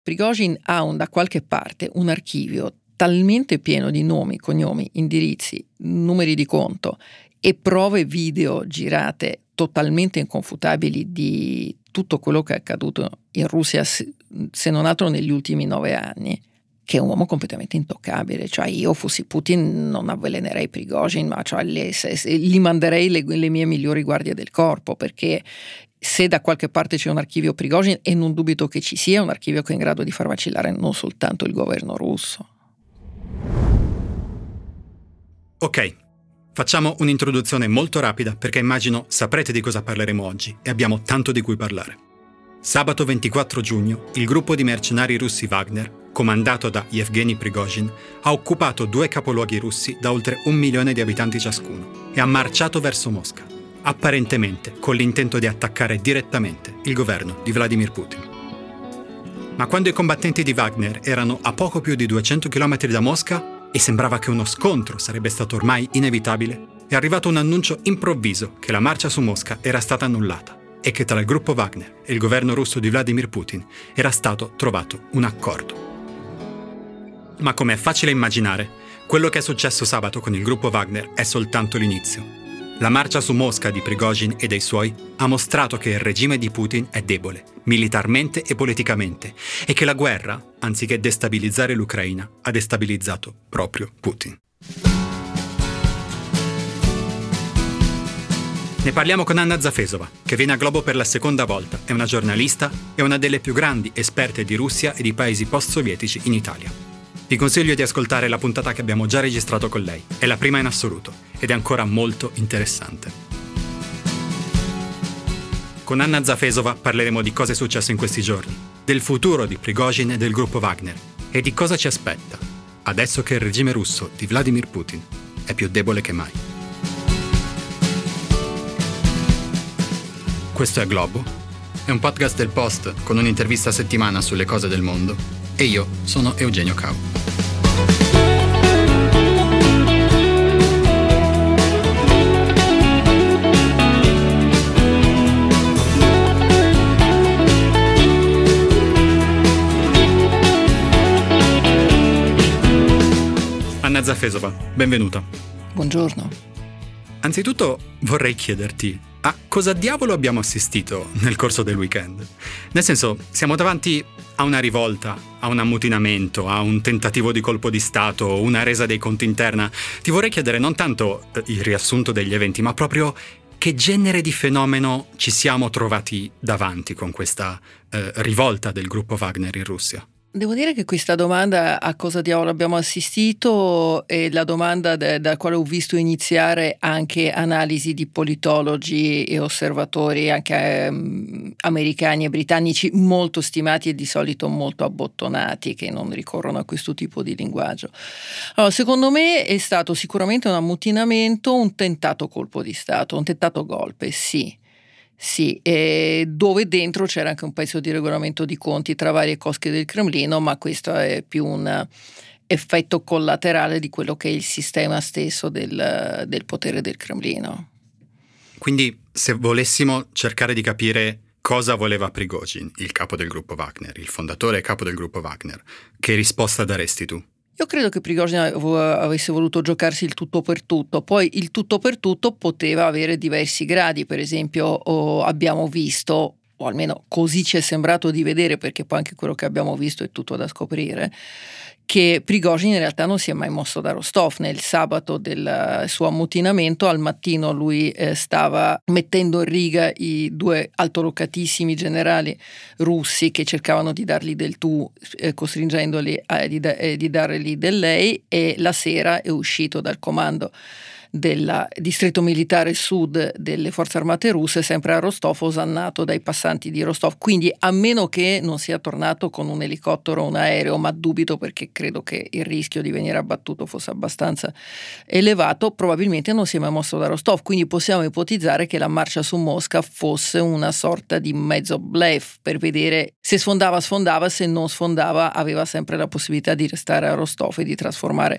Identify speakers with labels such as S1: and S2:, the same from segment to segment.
S1: Prigozhin ha da qualche parte un archivio talmente pieno di nomi, cognomi, indirizzi, numeri di conto e prove video girate totalmente inconfutabili di tutto quello che è accaduto in Russia, se non altro negli ultimi 9 anni, che è un uomo completamente intoccabile. Cioè, io fossi Putin non avvelenerei Prigozhin, ma cioè gli manderei le mie migliori guardie del corpo, perché se da qualche parte c'è un archivio Prigozhin, e non dubito che ci sia, un archivio che è in grado di far vacillare non soltanto il governo russo.
S2: Ok, facciamo un'introduzione molto rapida perché immagino saprete di cosa parleremo oggi e abbiamo tanto di cui parlare. Sabato 24 giugno il gruppo di mercenari russi Wagner, comandato da Yevgeny Prigozhin, ha occupato 2 capoluoghi russi da oltre 1 milione di abitanti ciascuno e ha marciato verso Mosca, apparentemente con l'intento di attaccare direttamente il governo di Vladimir Putin. Ma quando i combattenti di Wagner erano a poco più di 200 km da Mosca e sembrava che uno scontro sarebbe stato ormai inevitabile, è arrivato un annuncio improvviso che la marcia su Mosca era stata annullata e che tra il gruppo Wagner e il governo russo di Vladimir Putin era stato trovato un accordo. Ma come è facile immaginare, quello che è successo sabato con il gruppo Wagner è soltanto l'inizio. La marcia su Mosca di Prigozhin e dei suoi ha mostrato che il regime di Putin è debole, militarmente e politicamente, e che la guerra, anziché destabilizzare l'Ucraina, ha destabilizzato proprio Putin. Ne parliamo con Anna Zafesova, che viene a Globo per la seconda volta, è una giornalista e una delle più grandi esperte di Russia e di paesi post-sovietici in Italia. Vi consiglio di ascoltare la puntata che abbiamo già registrato con lei. È la prima in assoluto ed è ancora molto interessante. Con Anna Zafesova parleremo di cosa è successo in questi giorni, del futuro di Prigozhin e del gruppo Wagner e di cosa ci aspetta, adesso che il regime russo di Vladimir Putin è più debole che mai. Questo è Globo, è un podcast del Post con un'intervista a settimana sulle cose del mondo e io sono Eugenio Cau. Anna Zafesova, benvenuta.
S1: Buongiorno.
S2: Anzitutto vorrei chiederti a cosa diavolo abbiamo assistito nel corso del weekend? Nel senso, siamo davanti a una rivolta, a un ammutinamento, a un tentativo di colpo di Stato, una resa dei conti interna. Ti vorrei chiedere non tanto il riassunto degli eventi, ma proprio che genere di fenomeno ci siamo trovati davanti con questa rivolta del gruppo Wagner in Russia.
S1: Devo dire che questa domanda, a cosa diavolo abbiamo assistito, è la domanda da quale ho visto iniziare anche analisi di politologi e osservatori anche americani e britannici molto stimati e di solito molto abbottonati, che non ricorrono a questo tipo di linguaggio. Allora, secondo me è stato sicuramente un ammutinamento, un tentato colpo di Stato, un tentato golpe, sì. Sì, dove dentro c'era anche un pezzo di regolamento di conti tra varie cosche del Cremlino, ma questo è più un effetto collaterale di quello che è il sistema stesso del potere del Cremlino.
S2: Quindi, se volessimo cercare di capire cosa voleva Prigozhin, il capo del gruppo Wagner, il fondatore e capo del gruppo Wagner, che risposta daresti tu?
S1: Io credo che Prigozhin avesse voluto giocarsi il tutto per tutto, poi il tutto per tutto poteva avere diversi gradi. Per esempio abbiamo visto, o almeno così ci è sembrato di vedere, perché poi anche quello che abbiamo visto è tutto da scoprire, che Prigozhin in realtà non si è mai mosso da Rostov. Nel sabato del suo ammutinamento al mattino lui stava mettendo in riga i 2 altolocatissimi generali russi che cercavano di dargli del tu, costringendoli di dargli del lei, e la sera è uscito dal comando del distretto militare sud delle forze armate russe, sempre a Rostov, osannato dai passanti di Rostov. Quindi, a meno che non sia tornato con un elicottero o un aereo, ma dubito perché credo che il rischio di venire abbattuto fosse abbastanza elevato, probabilmente non si è mai mosso da Rostov. Quindi possiamo ipotizzare che la marcia su Mosca fosse una sorta di mezzo bluff per vedere se sfondava, se non sfondava aveva sempre la possibilità di restare a Rostov e di trasformare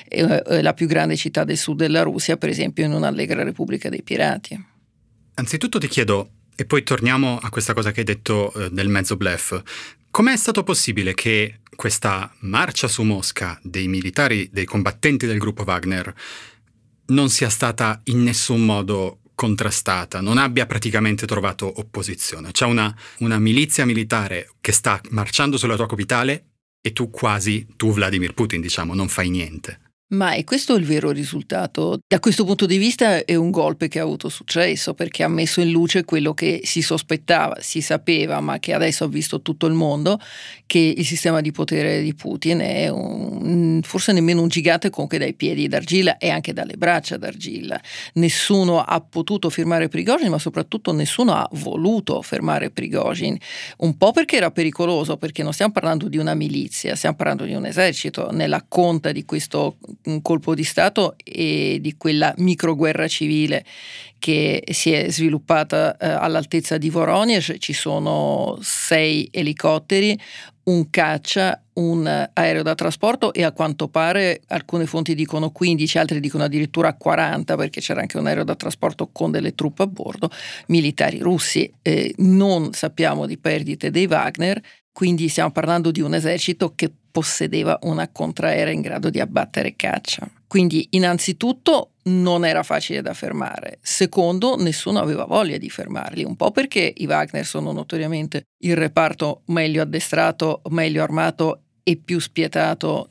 S1: la più grande città del sud della Russia, per esempio, in un'allegra repubblica dei pirati.
S2: Anzitutto ti chiedo, e poi torniamo a questa cosa che hai detto del mezzo bluff, Com'è stato possibile che questa marcia su Mosca dei militari, dei combattenti del gruppo Wagner, non sia stata in nessun modo contrastata, non abbia praticamente trovato opposizione? C'è una milizia militare che sta marciando sulla tua capitale e tu Vladimir Putin, diciamo, non fai niente.
S1: Ma è questo il vero risultato? Da questo punto di vista è un golpe che ha avuto successo, perché ha messo in luce quello che si sospettava, si sapeva, ma che adesso ha visto tutto il mondo, che il sistema di potere di Putin è forse nemmeno un gigante comunque dai piedi d'argilla e anche dalle braccia d'argilla. Nessuno ha potuto fermare Prigozhin, ma soprattutto nessuno ha voluto fermare Prigozhin, un po' perché era pericoloso, perché non stiamo parlando di una milizia, stiamo parlando di un esercito. Nella conta di questo un colpo di Stato e di quella microguerra civile che si è sviluppata all'altezza di Voronezh, ci sono 6 elicotteri, un caccia, un aereo da trasporto e a quanto pare alcune fonti dicono 15, altre dicono addirittura 40, perché c'era anche un aereo da trasporto con delle truppe a bordo, militari russi. Non sappiamo di perdite dei Wagner, quindi stiamo parlando di un esercito che possedeva una contraerea in grado di abbattere caccia. Quindi innanzitutto non era facile da fermare. Secondo, nessuno aveva voglia di fermarli, un po' perché i Wagner sono notoriamente il reparto meglio addestrato, meglio armato e più spietato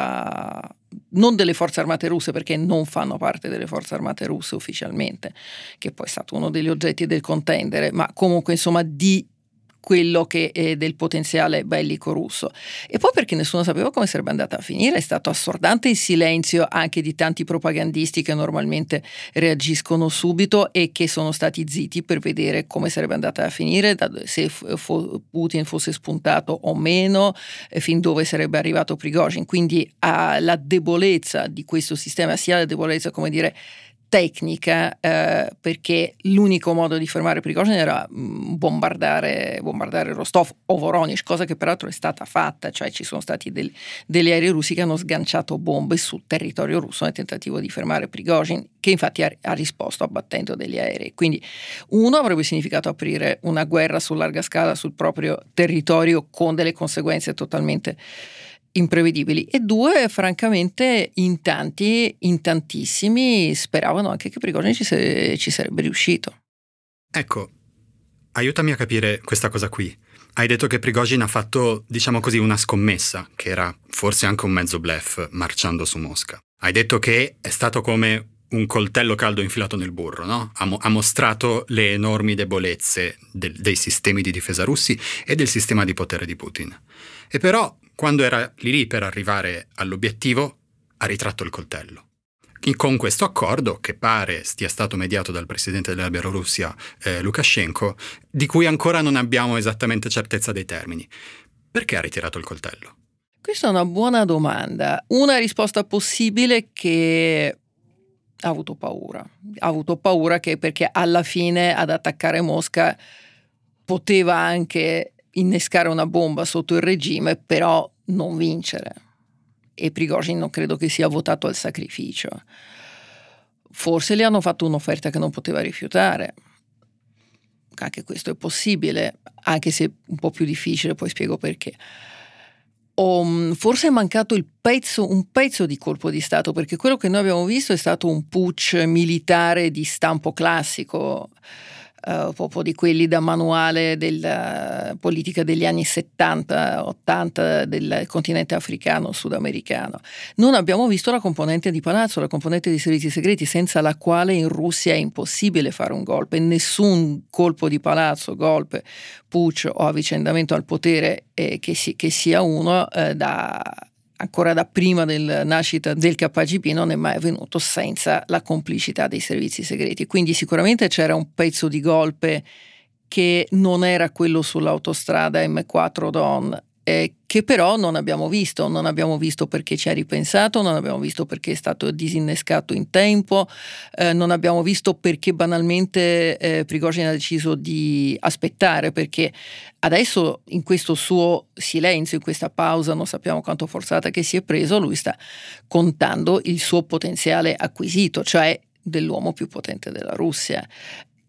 S1: non delle forze armate russe, perché non fanno parte delle forze armate russe ufficialmente, che poi è stato uno degli oggetti del contendere, ma comunque insomma di quello che è del potenziale bellico russo. E poi perché nessuno sapeva come sarebbe andata a finire. È stato assordante il silenzio anche di tanti propagandisti che normalmente reagiscono subito e che sono stati zitti per vedere come sarebbe andata a finire, se Putin fosse spuntato o meno, fin dove sarebbe arrivato Prigozhin. Quindi la debolezza di questo sistema, sia la debolezza, come dire, tecnica, perché l'unico modo di fermare Prigozhin era bombardare Rostov o Voronezh, cosa che peraltro è stata fatta, cioè ci sono stati degli aerei russi che hanno sganciato bombe sul territorio russo nel tentativo di fermare Prigozhin, che infatti ha risposto abbattendo degli aerei. Quindi uno avrebbe significato aprire una guerra su larga scala sul proprio territorio con delle conseguenze totalmente imprevedibili, e due, francamente in tantissimi speravano anche che Prigozhin ci sarebbe riuscito.
S2: Ecco, aiutami a capire questa cosa qui. Hai detto che Prigozhin ha fatto, diciamo così, una scommessa, che era forse anche un mezzo bluff marciando su Mosca. Hai detto che è stato come un coltello caldo infilato nel burro, no? Ha mostrato le enormi debolezze dei sistemi di difesa russi e del sistema di potere di Putin. E però, quando era lì per arrivare all'obiettivo, ha ritratto il coltello. Con questo accordo, che pare stia stato mediato dal presidente della Bielorussia, Lukashenko, di cui ancora non abbiamo esattamente certezza dei termini. Perché ha ritirato il coltello?
S1: Questa è una buona domanda. Una risposta possibile che ha avuto paura. Ha avuto paura perché alla fine ad attaccare Mosca poteva anche innescare una bomba sotto il regime, però non vincere. E Prigozhin non credo che sia votato al sacrificio. Forse le hanno fatto un'offerta che non poteva rifiutare. Anche questo è possibile, anche se un po' più difficile, poi spiego perché. Forse è mancato un pezzo di colpo di Stato, perché quello che noi abbiamo visto è stato un putsch militare di stampo classico, proprio di quelli da manuale della politica degli anni 70-80 del continente africano, sudamericano. Non abbiamo visto la componente di palazzo, la componente dei servizi segreti, senza la quale in Russia è impossibile fare un golpe. Nessun colpo di palazzo, golpe, putsch o avvicendamento al potere che sia uno ancora da prima della nascita del KGB non è mai avvenuto senza la complicità dei servizi segreti. Quindi sicuramente c'era un pezzo di golpe che non era quello sull'autostrada M4 Don, che però non abbiamo visto perché ci ha ripensato, non abbiamo visto perché è stato disinnescato in tempo, non abbiamo visto perché banalmente Prigozhin ha deciso di aspettare, perché adesso in questo suo silenzio, in questa pausa non sappiamo quanto forzata che si è preso, lui sta contando il suo potenziale acquisito, cioè dell'uomo più potente della Russia.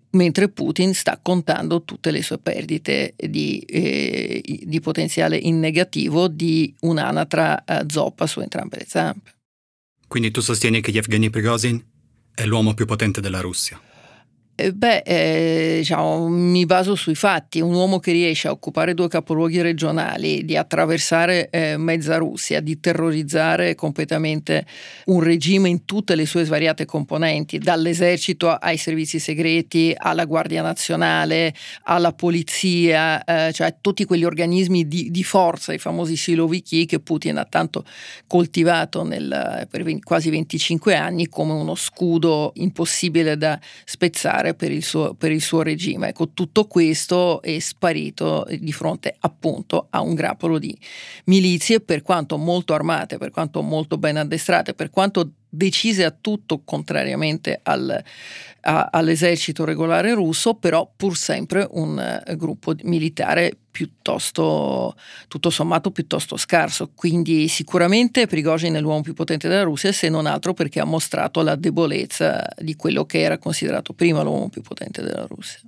S1: mentre Putin sta contando tutte le sue perdite di potenziale in negativo di un'anatra zoppa su entrambe le zampe.
S2: Quindi tu sostieni che Yevgeny Prigozhin è l'uomo più potente della Russia?
S1: Diciamo, mi baso sui fatti. Un uomo che riesce a occupare 2 capoluoghi regionali, di attraversare mezza Russia, di terrorizzare completamente un regime in tutte le sue svariate componenti, dall'esercito ai servizi segreti, alla Guardia Nazionale, alla polizia, cioè tutti quegli organismi di forza, i famosi siloviki che Putin ha tanto coltivato per quasi 25 anni come uno scudo impossibile da spezzare per il suo regime. Ecco, tutto questo è sparito di fronte appunto a un grappolo di milizie, per quanto molto armate, per quanto molto ben addestrate, per quanto decise a tutto contrariamente all'esercito regolare russo, però pur sempre un gruppo militare piuttosto, tutto sommato, piuttosto scarso. Quindi sicuramente Prigozhin è l'uomo più potente della Russia, se non altro perché ha mostrato la debolezza di quello che era considerato prima l'uomo più potente della Russia.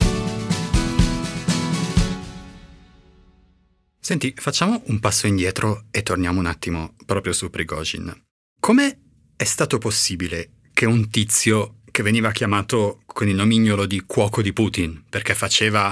S2: Senti, facciamo un passo indietro e torniamo un attimo proprio su Prigozhin. Come è stato possibile che un tizio che veniva chiamato con il nomignolo di cuoco di Putin, perché faceva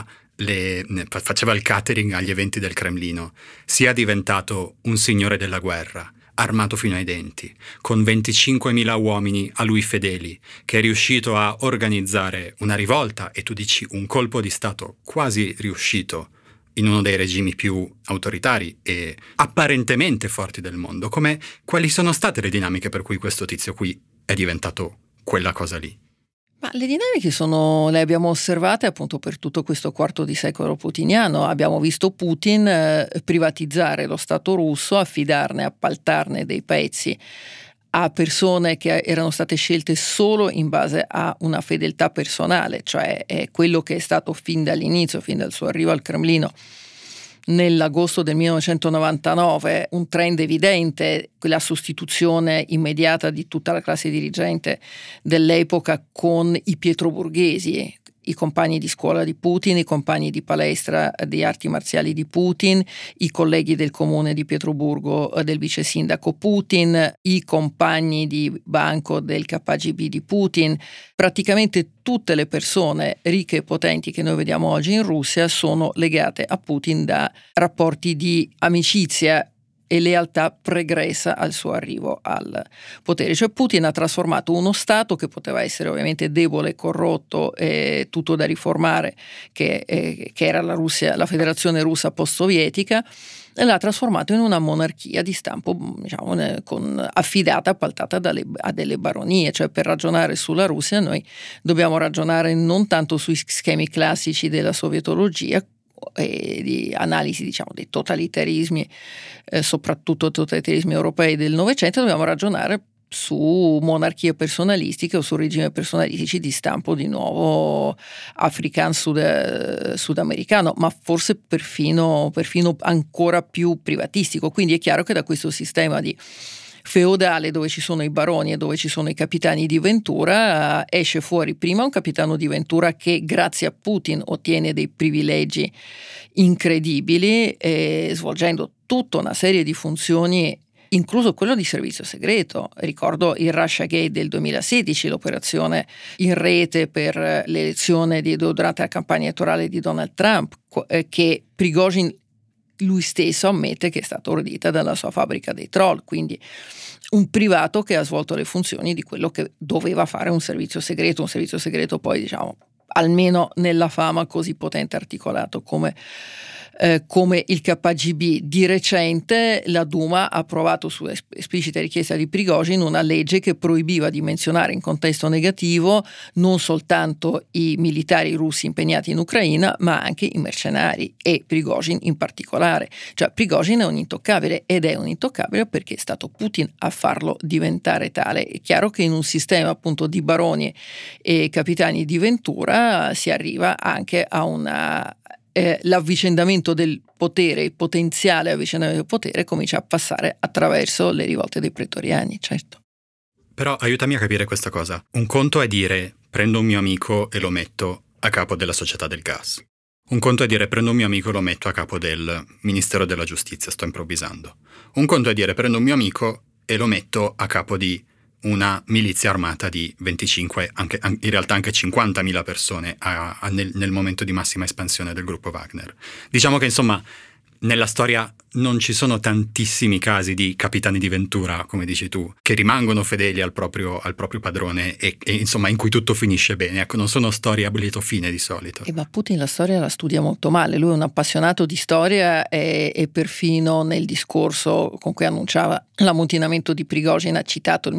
S2: il catering agli eventi del Cremlino, sia diventato un signore della guerra, armato fino ai denti, con 25.000 uomini a lui fedeli, che è riuscito a organizzare una rivolta e tu dici un colpo di stato quasi riuscito in uno dei regimi più autoritari e apparentemente forti del mondo? Quali sono state le dinamiche per cui questo tizio qui è diventato quella cosa lì?
S1: Ma le dinamiche le abbiamo osservate appunto per tutto questo quarto di secolo putiniano. Abbiamo visto Putin privatizzare lo Stato russo, affidarne, appaltarne dei pezzi a persone che erano state scelte solo in base a una fedeltà personale, cioè quello che è stato fin dall'inizio, fin dal suo arrivo al Cremlino nell'agosto del 1999, un trend evidente, la sostituzione immediata di tutta la classe dirigente dell'epoca con i pietroburghesi, i compagni di scuola di Putin, i compagni di palestra di arti marziali di Putin, i colleghi del comune di Pietroburgo del vice sindaco Putin, i compagni di banco del KGB di Putin. Praticamente tutte le persone ricche e potenti che noi vediamo oggi in Russia sono legate a Putin da rapporti di amicizia e lealtà pregressa al suo arrivo al potere. Cioè Putin ha trasformato uno Stato che poteva essere ovviamente debole, corrotto e tutto da riformare, che era la Russia, la Federazione Russa post-sovietica, e l'ha trasformato in una monarchia di stampo, diciamo, affidata, appaltata a delle baronie. Cioè per ragionare sulla Russia noi dobbiamo ragionare non tanto sui schemi classici della sovietologia e di analisi, diciamo, dei totalitarismi, soprattutto totalitarismi europei del Novecento. Dobbiamo ragionare su monarchie personalistiche o su regimi personalistici di stampo di nuovo africano sudamericano, ma forse perfino ancora più privatistico. Quindi è chiaro che da questo sistema di feudale, dove ci sono i baroni e dove ci sono i capitani di Ventura, esce fuori prima un capitano di Ventura che grazie a Putin ottiene dei privilegi incredibili, svolgendo tutta una serie di funzioni, incluso quello di servizio segreto. Ricordo il Russiagate del 2016, l'operazione in rete per l'elezione durante la campagna elettorale di Donald Trump, che Prigozhin lui stesso ammette che è stata ordita dalla sua fabbrica dei troll, quindi un privato che ha svolto le funzioni di quello che doveva fare un servizio segreto poi, diciamo, almeno nella fama così potente e articolato come il KGB. Di recente la Duma ha approvato su esplicita richiesta di Prigozhin una legge che proibiva di menzionare in contesto negativo non soltanto i militari russi impegnati in Ucraina, ma anche i mercenari, e Prigozhin in particolare. Cioè Prigozhin è un intoccabile, ed è un intoccabile perché è stato Putin a farlo diventare tale. È chiaro che in un sistema appunto di baroni e capitani di Ventura si arriva anche a l'avvicendamento del potere, il potenziale avvicendamento del potere comincia a passare attraverso le rivolte dei pretoriani, certo.
S2: Però aiutami a capire questa cosa. Un conto è dire prendo un mio amico e lo metto a capo della società del gas. Un conto è dire prendo un mio amico e lo metto a capo del Ministero della Giustizia, sto improvvisando. Un conto è dire prendo un mio amico e lo metto a capo di una milizia armata di 25, in realtà anche 50.000 persone nel momento di massima espansione del gruppo Wagner. Diciamo che insomma nella storia non ci sono tantissimi casi di capitani di Ventura, come dici tu, che rimangono fedeli al proprio padrone e insomma in cui tutto finisce bene. Ecco, non sono storie a lieto fine di solito.
S1: Ma Putin la storia la studia molto male. Lui è un appassionato di storia e perfino nel discorso con cui annunciava l'ammutinamento di Prigozhin ha citato il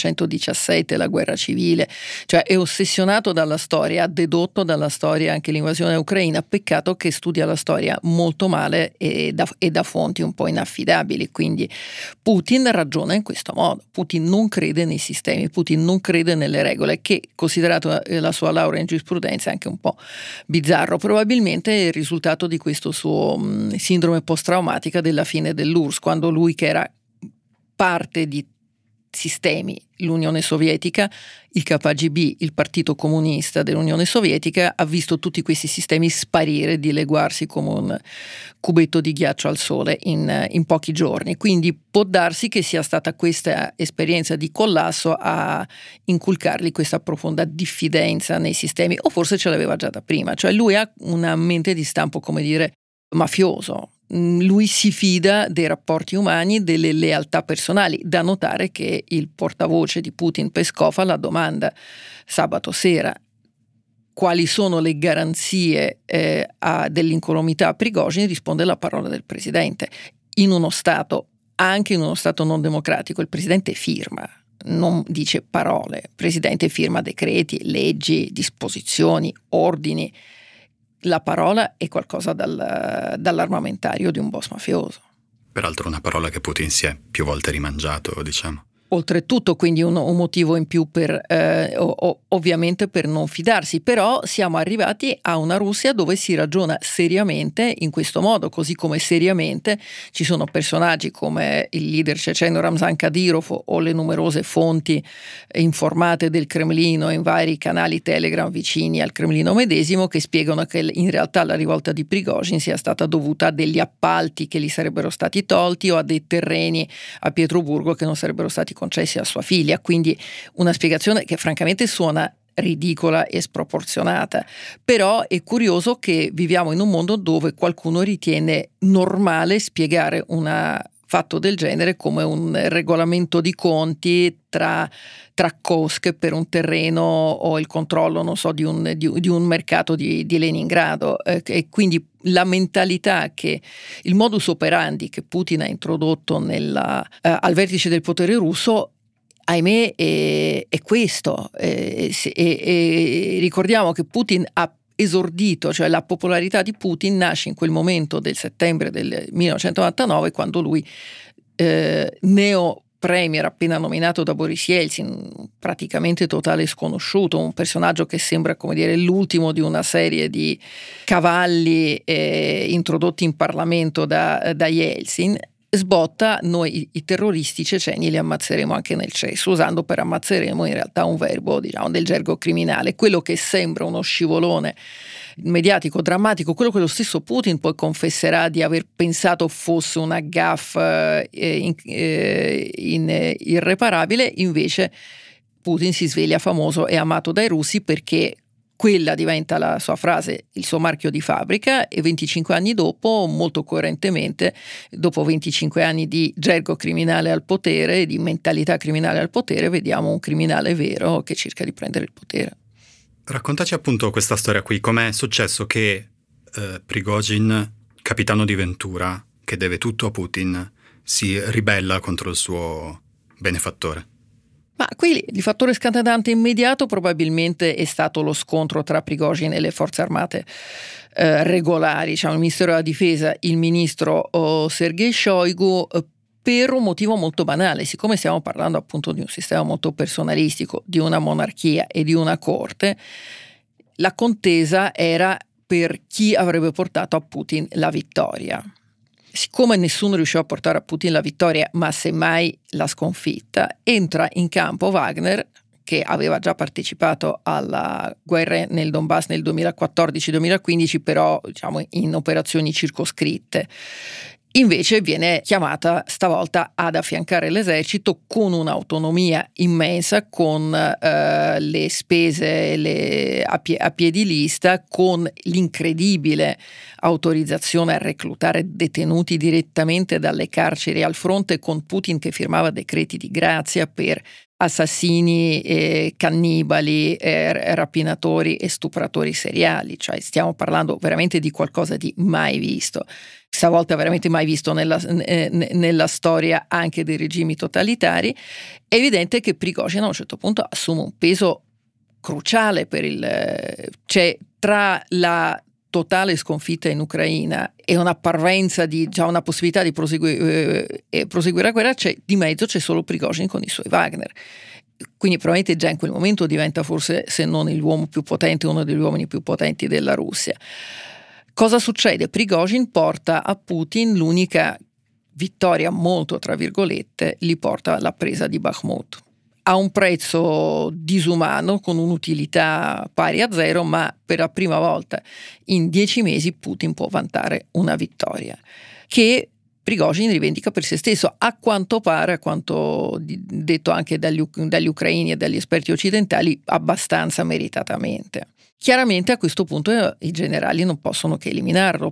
S1: 1917, la guerra civile. Cioè è ossessionato dalla storia, ha dedotto dalla storia anche l'invasione ucraina. Peccato che studia la storia molto male e da fonti un po' inaffidabili. Quindi Putin ragiona in questo modo. Putin non crede nei sistemi, Putin non crede nelle regole, che considerato la sua laurea in giurisprudenza è anche un po' bizzarro. Probabilmente è il risultato di questo suo sindrome post-traumatica della fine dell'URSS, quando lui, che era parte di sistemi, l'Unione Sovietica, il KGB, il Partito Comunista dell'Unione Sovietica, ha visto tutti questi sistemi sparire, dileguarsi come un cubetto di ghiaccio al sole in pochi giorni. Quindi può darsi che sia stata questa esperienza di collasso a inculcargli questa profonda diffidenza nei sistemi, o forse ce l'aveva già da prima. Cioè lui ha una mente di stampo, come dire, mafioso. Lui si fida dei rapporti umani, delle lealtà personali. Da notare che il portavoce di Putin, Peskov, alla domanda sabato sera quali sono le garanzie dell'incolumità a Prigozhin, risponde la parola del presidente. In uno Stato, anche in uno Stato non democratico, il presidente firma, non dice parole. Il presidente firma decreti, leggi, disposizioni, ordini. La parola è qualcosa dall'armamentario di un boss mafioso.
S2: Peraltro una parola che Putin si è più volte rimangiato, diciamo.
S1: Oltretutto, quindi un motivo in più per ovviamente per non fidarsi, però siamo arrivati a una Russia dove si ragiona seriamente in questo modo, così come seriamente ci sono personaggi come il leader ceceno Ramzan Kadyrov o le numerose fonti informate del Cremlino in vari canali Telegram vicini al Cremlino medesimo, che spiegano che in realtà la rivolta di Prigozhin sia stata dovuta a degli appalti che gli sarebbero stati tolti o a dei terreni a Pietroburgo che non sarebbero stati concessi a sua figlia. Quindi una spiegazione che francamente suona ridicola e sproporzionata, però è curioso che viviamo in un mondo dove qualcuno ritiene normale spiegare un fatto del genere come un regolamento di conti tra cosche per un terreno o il controllo, non so, di un mercato di Leningrado, e quindi la mentalità, che il modus operandi che Putin ha introdotto al vertice del potere russo, ahimè, è questo. E ricordiamo che Putin ha esordito, cioè la popolarità di Putin nasce in quel momento del settembre del 1999, quando lui, neo premier appena nominato da Boris Yeltsin, praticamente totale sconosciuto, un personaggio che sembra, come dire, l'ultimo di una serie di cavalli introdotti in Parlamento da Yeltsin, sbotta: noi i terroristi ceceni li ammazzeremo anche nel cesso, usando per ammazzeremo in realtà un verbo, diciamo, del gergo criminale, quello che sembra uno scivolone mediatico drammatico, quello che lo stesso Putin poi confesserà di aver pensato fosse una gaffe irreparabile. Invece Putin si sveglia famoso e amato dai russi perché quella diventa la sua frase, il suo marchio di fabbrica, e 25 anni dopo, molto coerentemente, dopo 25 anni di gergo criminale al potere, di mentalità criminale al potere, vediamo un criminale vero che cerca di prendere il potere.
S2: Raccontaci appunto questa storia qui, com'è successo che Prigozhin, capitano di Ventura, che deve tutto a Putin, si ribella contro il suo benefattore.
S1: Ma qui il fattore scatenante immediato probabilmente è stato lo scontro tra Prigozhin e le forze armate regolari, diciamo il Ministero della Difesa, il ministro Sergei Shoigu, per un motivo molto banale. Siccome stiamo parlando appunto di un sistema molto personalistico, di una monarchia e di una corte, la contesa era per chi avrebbe portato a Putin la vittoria. Siccome nessuno riusciva a portare a Putin la vittoria, ma semmai la sconfitta, entra in campo Wagner, che aveva già partecipato alla guerra nel Donbass nel 2014-2015, però diciamo in operazioni circoscritte. Invece viene chiamata stavolta ad affiancare l'esercito con un'autonomia immensa, con le spese a piedi lista, con l'incredibile autorizzazione a reclutare detenuti direttamente dalle carceri al fronte, con Putin che firmava decreti di grazia per assassini, cannibali, rapinatori e stupratori seriali. Cioè stiamo parlando veramente di qualcosa di mai visto. Stavolta veramente mai visto nella storia anche dei regimi totalitari. È evidente che Prigozhin a un certo punto assume un peso cruciale cioè tra la totale sconfitta in Ucraina e una parvenza di già una possibilità di proseguire la guerra, di mezzo c'è solo Prigozhin con i suoi Wagner. Quindi probabilmente già in quel momento diventa forse, se non l'uomo più potente, uno degli uomini più potenti della Russia. Cosa succede? Prigozhin porta a Putin l'unica vittoria, molto tra virgolette, gli porta la presa di Bakhmut. A un prezzo disumano, con un'utilità pari a zero, ma per la prima volta in 10 mesi Putin può vantare una vittoria che Prigozhin rivendica per se stesso, a quanto pare, a quanto detto anche dagli ucraini e dagli esperti occidentali, abbastanza meritatamente. Chiaramente a questo punto i generali non possono che eliminarlo,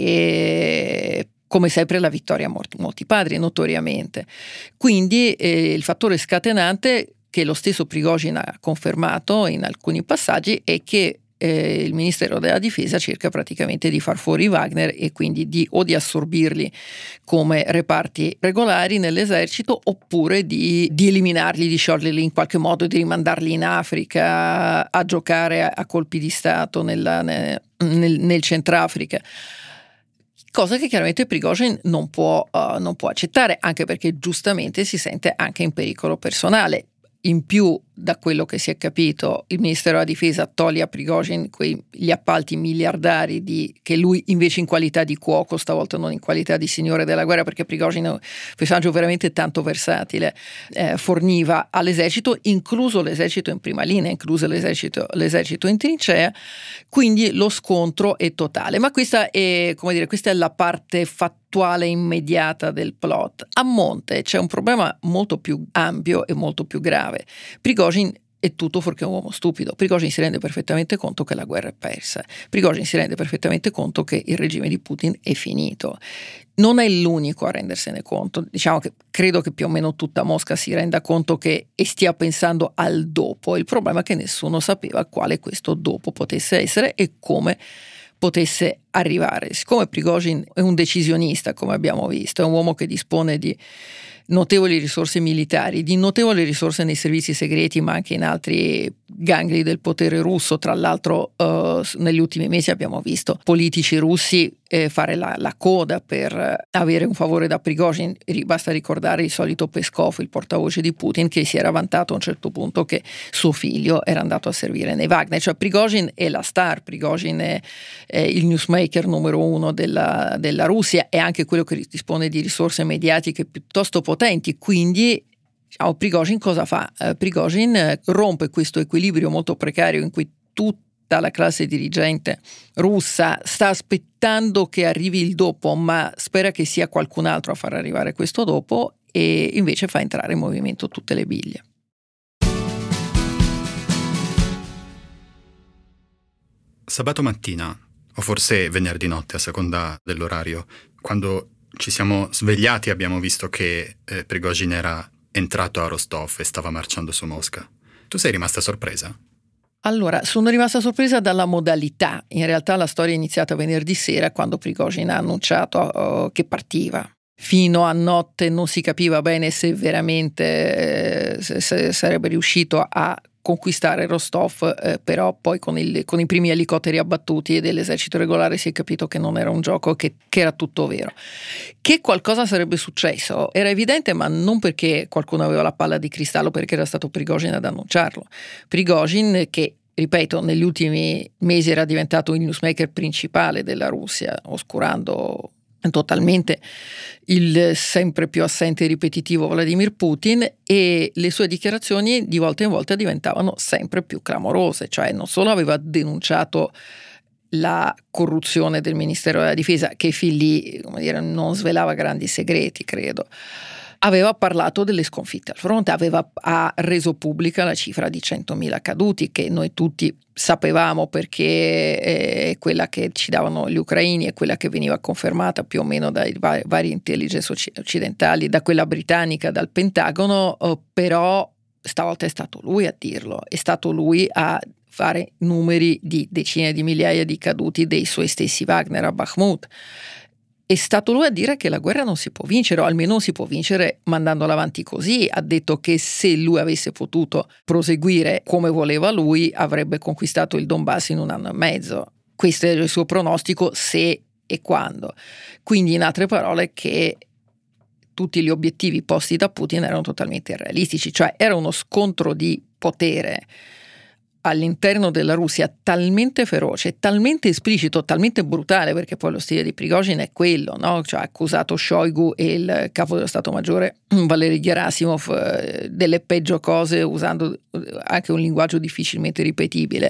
S1: perché come sempre la vittoria ha molti padri, notoriamente. Quindi il fattore scatenante che lo stesso Prigozhin ha confermato in alcuni passaggi è che il Ministero della Difesa cerca praticamente di far fuori i Wagner e quindi di assorbirli come reparti regolari nell'esercito, oppure di eliminarli, di scioglierli in qualche modo, di rimandarli in Africa a giocare a colpi di Stato nel Centrafrica. Cosa che chiaramente Prigozhin non può accettare, anche perché giustamente si sente anche in pericolo personale. In più, da quello che si è capito, il Ministero della Difesa toglie a Prigozhin gli appalti miliardari che lui invece in qualità di cuoco, stavolta non in qualità di signore della guerra, perché Prigozhin è un personaggio veramente tanto versatile, forniva all'esercito, incluso l'esercito in prima linea, incluso l'esercito in trincea. Quindi lo scontro è totale. Ma questa è la parte fattuale immediata del plot. A monte c'è un problema molto più ampio e molto più grave. Prigozhin è tutto fuorché un uomo stupido. Prigozhin si rende perfettamente conto che la guerra è persa. Prigozhin si rende perfettamente conto che il regime di Putin è finito. Non è l'unico a rendersene conto. Diciamo che credo che più o meno tutta Mosca si renda conto e stia pensando al dopo. Il problema è che nessuno sapeva quale questo dopo potesse essere e come potesse arrivare. Siccome Prigozhin è un decisionista, come abbiamo visto, è un uomo che dispone di notevoli risorse militari, di notevoli risorse nei servizi segreti, ma anche in altri gangli del potere russo. Tra l'altro negli ultimi mesi abbiamo visto politici russi fare la coda per avere un favore da Prigozhin. Basta ricordare il solito Peskov, il portavoce di Putin, che si era vantato a un certo punto che suo figlio era andato a servire nei Wagner. Cioè Prigozhin è la star, Prigozhin è il newsmaker numero uno della Russia, è anche quello che dispone di risorse mediatiche piuttosto potenti. Quindi Prigozhin cosa fa? Prigozhin rompe questo equilibrio molto precario in cui tutta la classe dirigente russa sta aspettando che arrivi il dopo, ma spera che sia qualcun altro a far arrivare questo dopo, e invece fa entrare in movimento tutte le biglie.
S2: Sabato mattina, o forse venerdì notte a seconda dell'orario, quando ci siamo svegliati abbiamo visto che Prigozhin era entrato a Rostov e stava marciando su Mosca. Tu sei rimasta sorpresa?
S1: Allora, sono rimasta sorpresa dalla modalità. In realtà la storia è iniziata venerdì sera, quando Prigozhin ha annunciato che partiva. Fino a notte non si capiva bene se veramente se sarebbe riuscito a conquistare Rostov, però poi con i primi elicotteri abbattuti dell'esercito regolare si è capito che non era un gioco, che era tutto vero. Che qualcosa sarebbe successo era evidente, ma non perché qualcuno aveva la palla di cristallo, perché era stato Prigozhin ad annunciarlo. Prigozhin, che ripeto negli ultimi mesi era diventato il newsmaker principale della Russia, oscurando totalmente il sempre più assente e ripetitivo Vladimir Putin, e le sue dichiarazioni di volta in volta diventavano sempre più clamorose. Cioè non solo aveva denunciato la corruzione del Ministero della Difesa, che fin lì, come dire, non svelava grandi segreti, credo. Aveva parlato delle sconfitte al fronte, ha reso pubblica la cifra di 100.000 caduti, che noi tutti sapevamo perché è quella che ci davano gli ucraini e quella che veniva confermata più o meno dai vari intelligence occidentali, da quella britannica, dal Pentagono, però stavolta è stato lui a dirlo, è stato lui a fare numeri di decine di migliaia di caduti dei suoi stessi Wagner a Bakhmut. È stato lui a dire che la guerra non si può vincere, o almeno non si può vincere mandandola avanti così. Ha detto che se lui avesse potuto proseguire come voleva lui, avrebbe conquistato il Donbass in 1 anno e mezzo. Questo è il suo pronostico, se e quando. Quindi, in altre parole, che tutti gli obiettivi posti da Putin erano totalmente irrealistici, cioè era uno scontro di potere all'interno della Russia talmente feroce, talmente esplicito, talmente brutale, perché poi lo stile di Prigozhin è quello, no? Cioè ha accusato Shoigu e il capo dello Stato Maggiore Valery Gerasimov delle peggio cose, usando anche un linguaggio difficilmente ripetibile,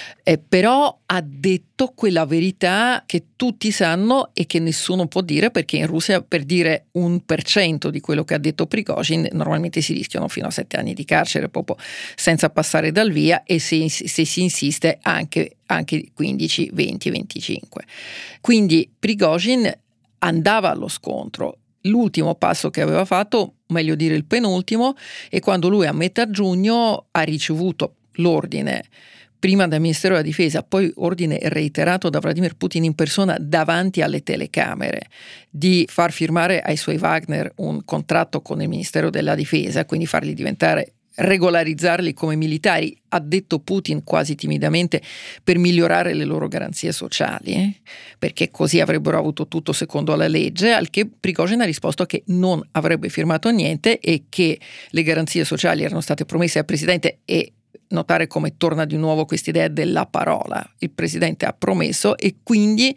S1: però ha detto quella verità che tutti sanno e che nessuno può dire, perché in Russia per dire 1% di quello che ha detto Prigozhin normalmente si rischiano fino a 7 anni di carcere, proprio senza passare dal via, e se si insiste anche 15, 20, 25. Quindi Prigozhin andava allo scontro. L'ultimo passo che aveva fatto, meglio dire il penultimo, è quando lui a metà giugno ha ricevuto l'ordine, prima dal Ministero della Difesa, poi ordine reiterato da Vladimir Putin in persona davanti alle telecamere, di far firmare ai suoi Wagner un contratto con il Ministero della Difesa, quindi farli diventare, regolarizzarli come militari, ha detto Putin quasi timidamente, per migliorare le loro garanzie sociali, perché così avrebbero avuto tutto secondo la legge, al che Prigozhin ha risposto che non avrebbe firmato niente e che le garanzie sociali erano state promesse al presidente. E notare come torna di nuovo quest'idea della parola. Il presidente ha promesso e quindi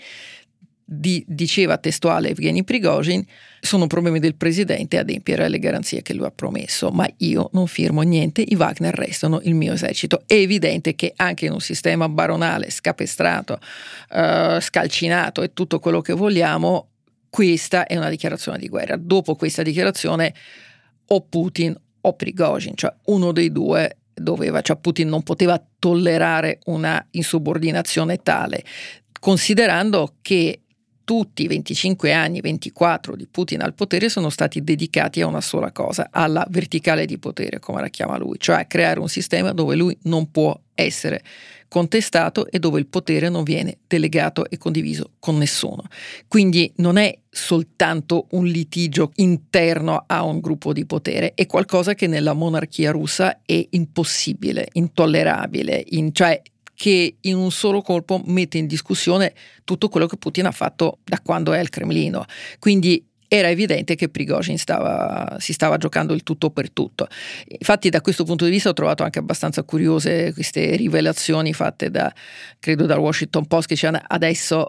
S1: diceva testuale Evgeny Prigozhin: sono problemi del presidente adempiere alle garanzie che lui ha promesso, ma io non firmo niente, i Wagner restano il mio esercito. È evidente che anche in un sistema baronale, scapestrato, scalcinato e tutto quello che vogliamo, questa è una dichiarazione di guerra. Dopo questa dichiarazione o Putin o Prigozhin, cioè uno dei due cioè Putin non poteva tollerare una insubordinazione tale, considerando che tutti i 25 anni, 24 di Putin al potere sono stati dedicati a una sola cosa, alla verticale di potere, come la chiama lui, cioè creare un sistema dove lui non può essere contestato e dove il potere non viene delegato e condiviso con nessuno. Quindi non è soltanto un litigio interno a un gruppo di potere, è qualcosa che nella monarchia russa è impossibile, intollerabile, cioè che in un solo colpo mette in discussione tutto quello che Putin ha fatto da quando è al Cremlino. Quindi era evidente che Prigozhin si stava giocando il tutto per tutto. Infatti da questo punto di vista ho trovato anche abbastanza curiose queste rivelazioni fatte credo dal Washington Post, che dicevano adesso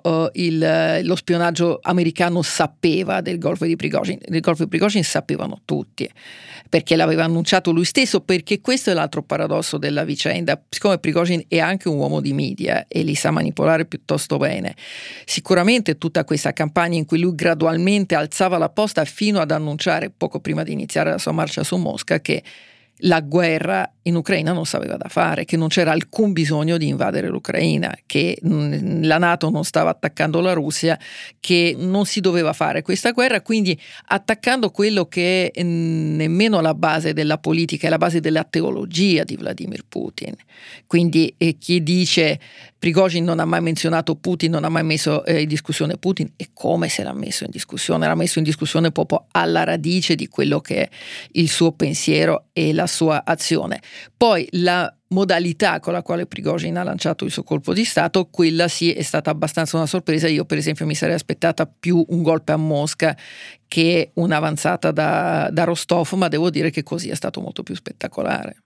S1: lo spionaggio americano sapeva del golpe di Prigozhin. Del golpe di Prigozhin sapevano tutti, perché l'aveva annunciato lui stesso, perché questo è l'altro paradosso della vicenda. Siccome Prigozhin è anche un uomo di media e li sa manipolare piuttosto bene, sicuramente tutta questa campagna in cui lui gradualmente alzava la posta fino ad annunciare, poco prima di iniziare la sua marcia su Mosca, che la guerra in Ucraina non sapeva da fare, che non c'era alcun bisogno di invadere l'Ucraina, che la NATO non stava attaccando la Russia, che non si doveva fare questa guerra, quindi attaccando quello che è nemmeno la base della politica, è la base della teologia di Vladimir Putin. Quindi chi dice Prigozhin non ha mai menzionato Putin, non ha mai messo in discussione Putin, e come se l'ha messo in discussione? L'ha messo in discussione proprio alla radice di quello che è il suo pensiero e la sua azione. Poi la modalità con la quale Prigozhin ha lanciato il suo colpo di Stato, quella sì è stata abbastanza una sorpresa. Io per esempio mi sarei aspettata più un golpe a Mosca che un'avanzata da Rostov, ma devo dire che così è stato molto più spettacolare.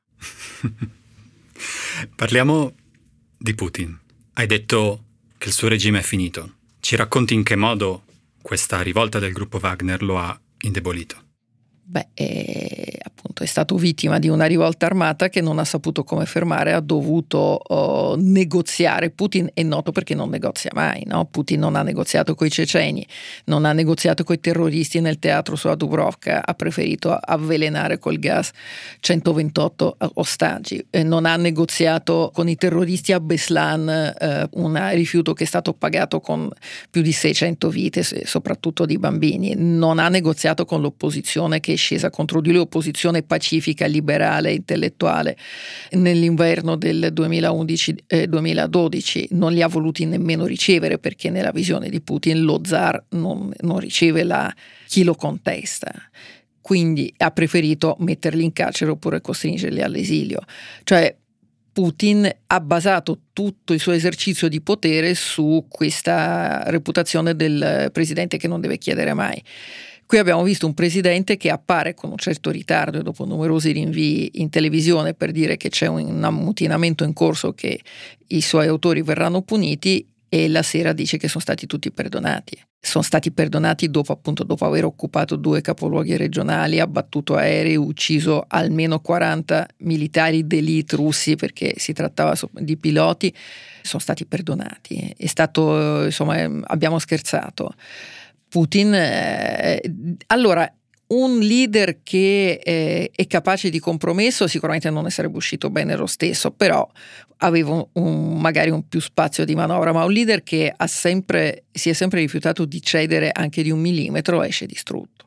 S2: Parliamo di Putin. Hai detto che il suo regime è finito. Ci racconti in che modo questa rivolta del gruppo Wagner lo ha indebolito?
S1: Appunto è stato vittima di una rivolta armata che non ha saputo come fermare, ha dovuto negoziare. Putin è noto perché non negozia mai, no? Putin non ha negoziato coi ceceni, non ha negoziato coi terroristi nel teatro sulla Dubrovka, ha preferito avvelenare col gas 128 ostaggi, non ha negoziato con i terroristi a Beslan, un rifiuto che è stato pagato con più di 600 vite, soprattutto di bambini, non ha negoziato con l'opposizione che è scesa contro di lui, opposizione pacifica, liberale, intellettuale, nell'inverno del 2011-2012, non li ha voluti nemmeno ricevere, perché nella visione di Putin lo zar non riceve chi lo contesta. Quindi ha preferito metterli in carcere oppure costringerli all'esilio. Cioè Putin ha basato tutto il suo esercizio di potere su questa reputazione del presidente che non deve chiedere mai. Qui abbiamo visto un presidente che appare con un certo ritardo e dopo numerosi rinvii in televisione per dire che c'è un ammutinamento in corso, che i suoi autori verranno puniti, e la sera dice che sono stati tutti perdonati. Sono stati perdonati dopo aver occupato 2 capoluoghi regionali, abbattuto aerei, ucciso almeno 40 militari d'élite russi, perché si trattava di piloti. Sono stati perdonati. È stato, abbiamo scherzato. Putin, allora, un leader che è capace di compromesso sicuramente non ne sarebbe uscito bene lo stesso, però aveva magari un più spazio di manovra, ma un leader che si è sempre rifiutato di cedere anche di 1 millimetro esce distrutto.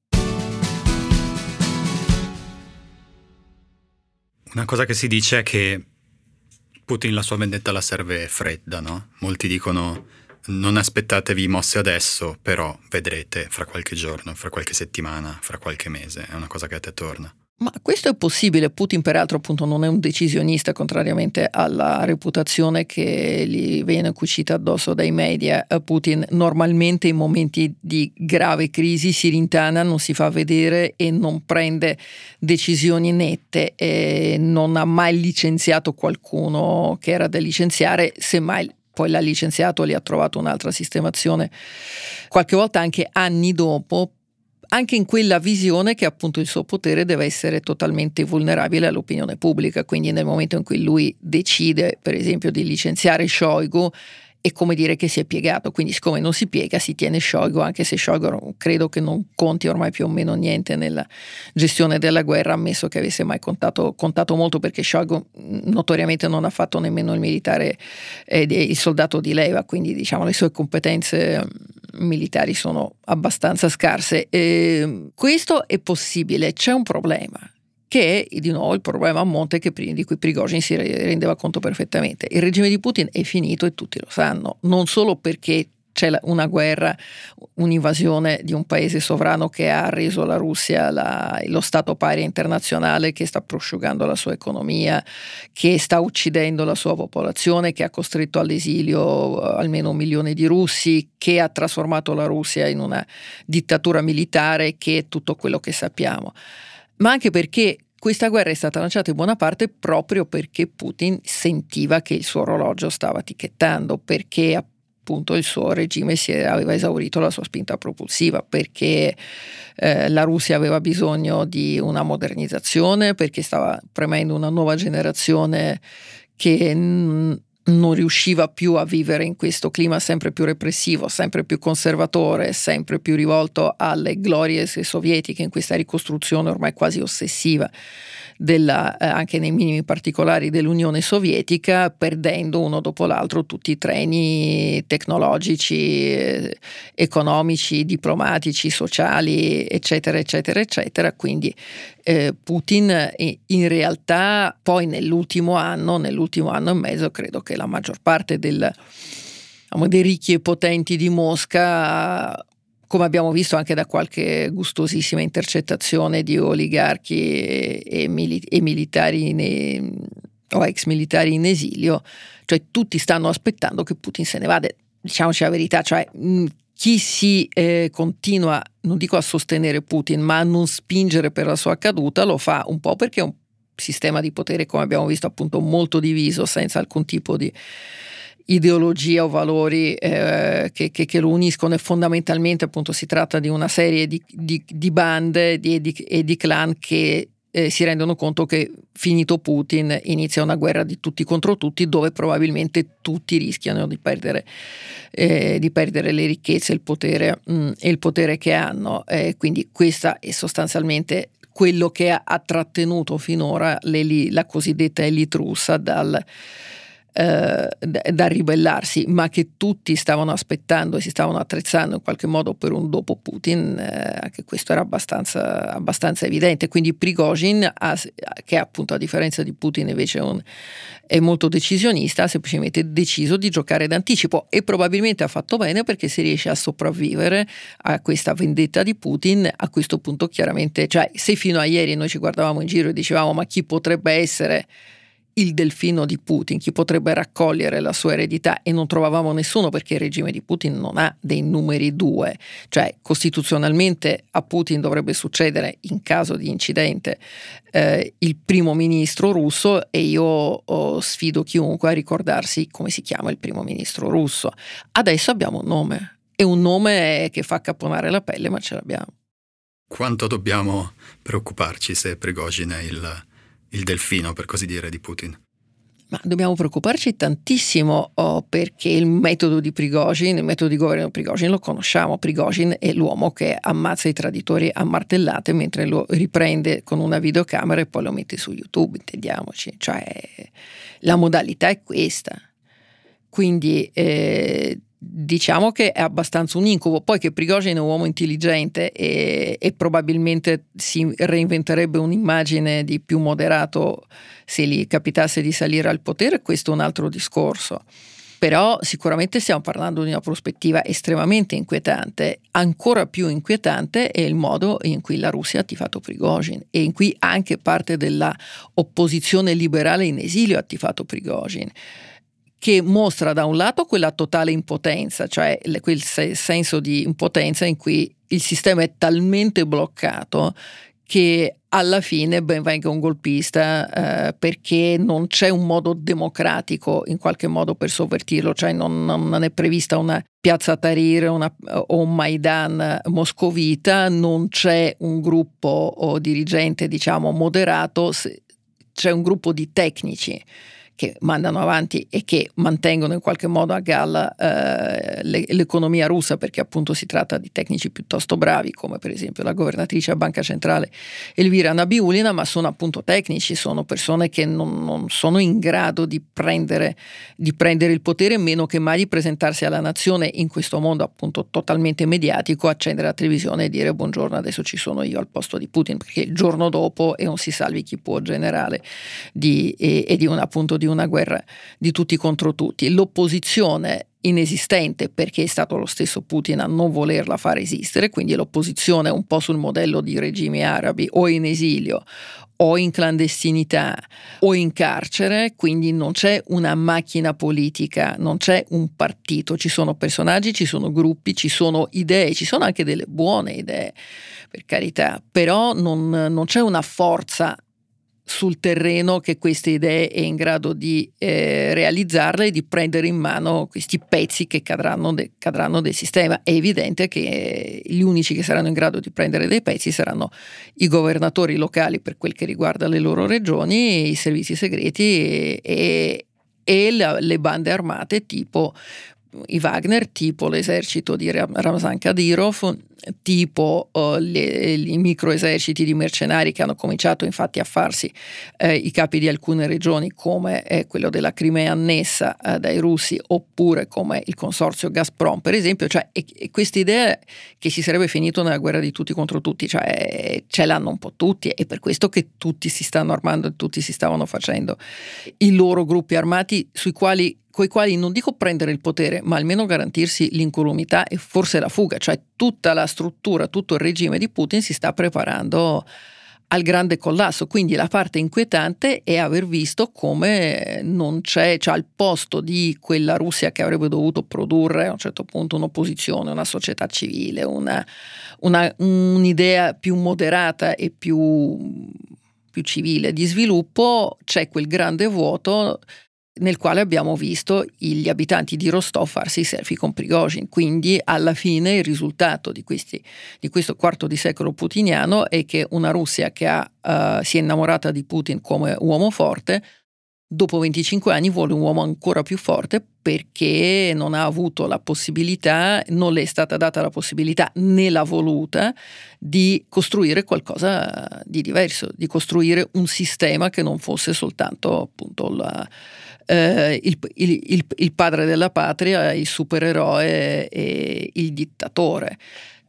S2: Una cosa che si dice è che Putin la sua vendetta la serve fredda, no? Molti dicono: non aspettatevi mosse adesso, però vedrete fra qualche giorno, fra qualche settimana, fra qualche mese. È una cosa che a te torna.
S1: Ma questo è possibile. Putin peraltro appunto non è un decisionista, contrariamente alla reputazione che gli viene cucita addosso dai media. Putin normalmente in momenti di grave crisi si rintana, non si fa vedere e non prende decisioni nette, e non ha mai licenziato qualcuno che era da licenziare, semmai poi l'ha licenziato, gli ha trovato un'altra sistemazione, qualche volta anche anni dopo, anche in quella visione che appunto il suo potere deve essere totalmente vulnerabile all'opinione pubblica. Quindi nel momento in cui lui decide, per esempio, di licenziare Shoigu, è come dire che si è piegato. Quindi siccome non si piega, si tiene Shoigu, anche se Shoigu credo che non conti ormai più o meno niente nella gestione della guerra, ammesso che avesse mai contato molto, perché Shoigu notoriamente non ha fatto nemmeno il militare, il soldato di leva, quindi diciamo le sue competenze militari sono abbastanza scarse. Questo è possibile. C'è un problema, che è di nuovo il problema a monte di cui Prigozhin si rendeva conto perfettamente. Il regime di Putin è finito e tutti lo sanno, non solo perché c'è una guerra, un'invasione di un paese sovrano che ha reso la Russia lo stato paria internazionale, che sta prosciugando la sua economia, che sta uccidendo la sua popolazione, che ha costretto all'esilio almeno 1 milione di russi, che ha trasformato la Russia in una dittatura militare, che è tutto quello che sappiamo. Ma anche perché questa guerra è stata lanciata in buona parte proprio perché Putin sentiva che il suo orologio stava ticchettando, perché appunto il suo regime aveva esaurito la sua spinta propulsiva, perché la Russia aveva bisogno di una modernizzazione, perché stava premendo una nuova generazione che non riusciva più a vivere in questo clima sempre più repressivo, sempre più conservatore, sempre più rivolto alle glorie sovietiche, in questa ricostruzione ormai quasi ossessiva anche nei minimi particolari dell'Unione Sovietica, perdendo uno dopo l'altro tutti i treni tecnologici, economici, diplomatici, sociali, eccetera, eccetera, eccetera. Quindi Putin in realtà poi nell'ultimo anno e mezzo, credo che la maggior parte dei ricchi e potenti di Mosca, come abbiamo visto anche da qualche gustosissima intercettazione di oligarchi e militari o ex militari in esilio, cioè tutti stanno aspettando che Putin se ne vada. Diciamoci la verità, cioè chi si continua, non dico a sostenere Putin, ma a non spingere per la sua caduta, lo fa un po' perché è un sistema di potere, come abbiamo visto, appunto molto diviso, senza alcun tipo di ideologia o valori che lo uniscono, e fondamentalmente appunto si tratta di una serie di bande e di clan che si rendono conto che finito Putin inizia una guerra di tutti contro tutti, dove probabilmente tutti rischiano di perdere le ricchezze e il potere che hanno. Quindi questa è sostanzialmente quello che ha trattenuto finora la cosiddetta elite russa dal ribellarsi, ma che tutti stavano aspettando e si stavano attrezzando in qualche modo per un dopo Putin, anche questo era abbastanza evidente. Quindi Prigozhin, che appunto a differenza di Putin invece è molto decisionista, ha semplicemente deciso di giocare d'anticipo, e probabilmente ha fatto bene, perché se riesce a sopravvivere a questa vendetta di Putin, a questo punto chiaramente, cioè se fino a ieri noi ci guardavamo in giro e dicevamo ma chi potrebbe essere il delfino di Putin, chi potrebbe raccogliere la sua eredità, e non trovavamo nessuno, perché il regime di Putin non ha dei numeri due, cioè costituzionalmente a Putin dovrebbe succedere, in caso di incidente, il primo ministro russo, e io sfido chiunque a ricordarsi come si chiama il primo ministro russo. Adesso abbiamo un nome, e un nome che fa caponare la pelle, ma ce l'abbiamo.
S2: Quanto dobbiamo preoccuparci se Prigozhin è il delfino, per così dire, di Putin?
S1: Ma dobbiamo preoccuparci tantissimo, perché il metodo di governo di Prigozhin lo conosciamo. Prigozhin è l'uomo che ammazza i traditori a martellate mentre lo riprende con una videocamera e poi lo mette su YouTube, intendiamoci. Cioè, la modalità è questa. Quindi diciamo che è abbastanza un incubo. Poi che Prigozhin è un uomo intelligente e probabilmente si reinventerebbe un'immagine di più moderato se gli capitasse di salire al potere, questo è un altro discorso. Però sicuramente stiamo parlando di una prospettiva estremamente inquietante. Ancora più inquietante è il modo in cui la Russia ha tifato Prigozhin, e in cui anche parte della opposizione liberale in esilio ha tifato Prigozhin, che mostra da un lato quella totale impotenza, cioè quel senso di impotenza in cui il sistema è talmente bloccato che alla fine ben venga un golpista, perché non c'è un modo democratico in qualche modo per sovvertirlo, cioè non è prevista una piazza Tahrir o un Maidan moscovita, non c'è un gruppo o dirigente diciamo moderato, c'è un gruppo di tecnici che mandano avanti e che mantengono in qualche modo a galla l'economia russa, perché appunto si tratta di tecnici piuttosto bravi, come per esempio la governatrice a Banca Centrale Elvira Nabiulina, ma sono appunto tecnici, sono persone che non sono in grado di prendere il potere, meno che mai di presentarsi alla nazione in questo mondo appunto totalmente mediatico, accendere la televisione e dire buongiorno, adesso ci sono io al posto di Putin, perché il giorno dopo è un si salvi chi può generale di una guerra di tutti contro tutti. L'opposizione inesistente, perché è stato lo stesso Putin a non volerla fare esistere, quindi l'opposizione un po' sul modello di regimi arabi, o in esilio o in clandestinità o in carcere, quindi non c'è una macchina politica, non c'è un partito, ci sono personaggi, ci sono gruppi, ci sono idee, ci sono anche delle buone idee, per carità, però non c'è una forza sul terreno che queste idee è in grado di realizzarle e di prendere in mano questi pezzi che cadranno del sistema. È evidente che gli unici che saranno in grado di prendere dei pezzi saranno i governatori locali per quel che riguarda le loro regioni, i servizi segreti e le bande armate tipo i Wagner, tipo l'esercito di Ramzan Kadyrov, tipo i microeserciti di mercenari che hanno cominciato infatti a farsi i capi di alcune regioni, come quello della Crimea annessa dai russi, oppure come il consorzio Gazprom per esempio. Cioè questa idea che si sarebbe finito nella guerra di tutti contro tutti, cioè ce l'hanno un po' tutti, e per questo che tutti si stanno armando e tutti si stavano facendo i loro gruppi armati coi quali non dico prendere il potere, ma almeno garantirsi l'incolumità e forse la fuga. Cioè tutta la struttura, tutto il regime di Putin si sta preparando al grande collasso. Quindi la parte inquietante è aver visto come non c'è, cioè al posto di quella Russia che avrebbe dovuto produrre a un certo punto un'opposizione, una società civile, un'idea più moderata e più civile di sviluppo, c'è quel grande vuoto nel quale abbiamo visto gli abitanti di Rostov farsi i selfie con Prigozhin. Quindi alla fine il risultato di questo quarto di secolo putiniano è che una Russia che si è innamorata di Putin come uomo forte, dopo 25 anni vuole un uomo ancora più forte, perché non ha avuto la possibilità, non le è stata data la possibilità né la voluta di costruire qualcosa di diverso, di costruire un sistema che non fosse soltanto appunto il padre della patria, il supereroe e il dittatore.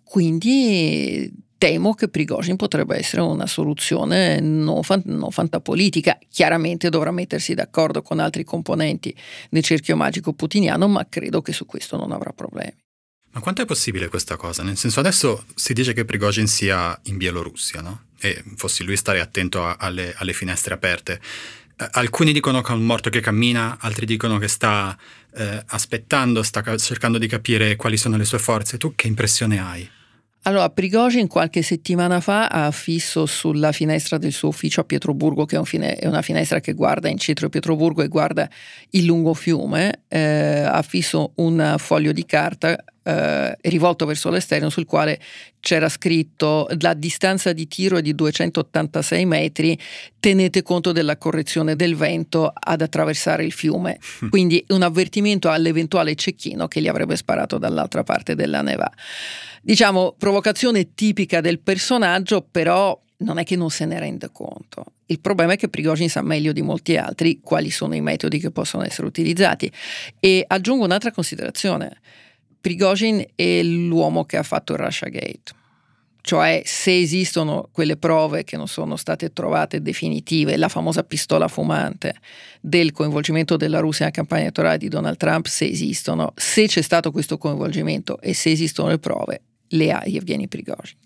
S1: Quindi temo che Prigozhin potrebbe essere una soluzione non fantapolitica. Chiaramente dovrà mettersi d'accordo con altri componenti del cerchio magico putiniano, ma credo che su questo non avrà problemi.
S2: Ma quanto è possibile questa cosa? Nel senso, adesso si dice che Prigozhin sia in Bielorussia, no? E fossi lui stare attento alle finestre aperte. Alcuni dicono che è un morto che cammina, altri dicono che sta aspettando, sta cercando di capire quali sono le sue forze. Tu che impressione hai?
S1: Allora, Prigozhin qualche settimana fa ha affisso sulla finestra del suo ufficio a Pietroburgo, che è una finestra che guarda in centro a Pietroburgo e guarda il lungo fiume, ha affisso un foglio di carta rivolto verso l'esterno, sul quale c'era scritto: la distanza di tiro è di 286 metri, tenete conto della correzione del vento ad attraversare il fiume. Quindi un avvertimento all'eventuale cecchino che gli avrebbe sparato dall'altra parte della Neva. Diciamo, provocazione tipica del personaggio, però non è che non se ne rende conto. Il problema è che Prigozhin sa meglio di molti altri quali sono i metodi che possono essere utilizzati. E aggiungo un'altra considerazione: Prigozhin è l'uomo che ha fatto il Russiagate. Cioè, se esistono quelle prove che non sono state trovate definitive, la famosa pistola fumante del coinvolgimento della Russia nella campagna elettorale di Donald Trump, se esistono, se c'è stato questo coinvolgimento e se esistono le prove, le ha Yevgeny Prigozhin.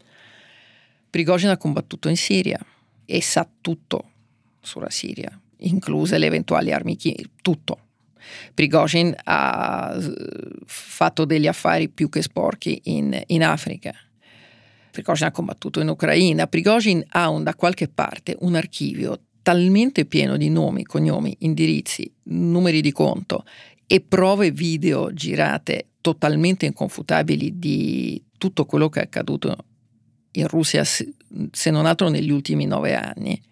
S1: Prigozhin ha combattuto in Siria e sa tutto sulla Siria, incluse le eventuali armi chimiche, tutto. Prigozhin ha fatto degli affari più che sporchi in Africa. Prigozhin ha combattuto in Ucraina. Prigozhin ha da qualche parte un archivio talmente pieno di nomi, cognomi, indirizzi, numeri di conto e prove video girate totalmente inconfutabili di tutto quello che è accaduto in Russia, se non altro negli ultimi 9 anni,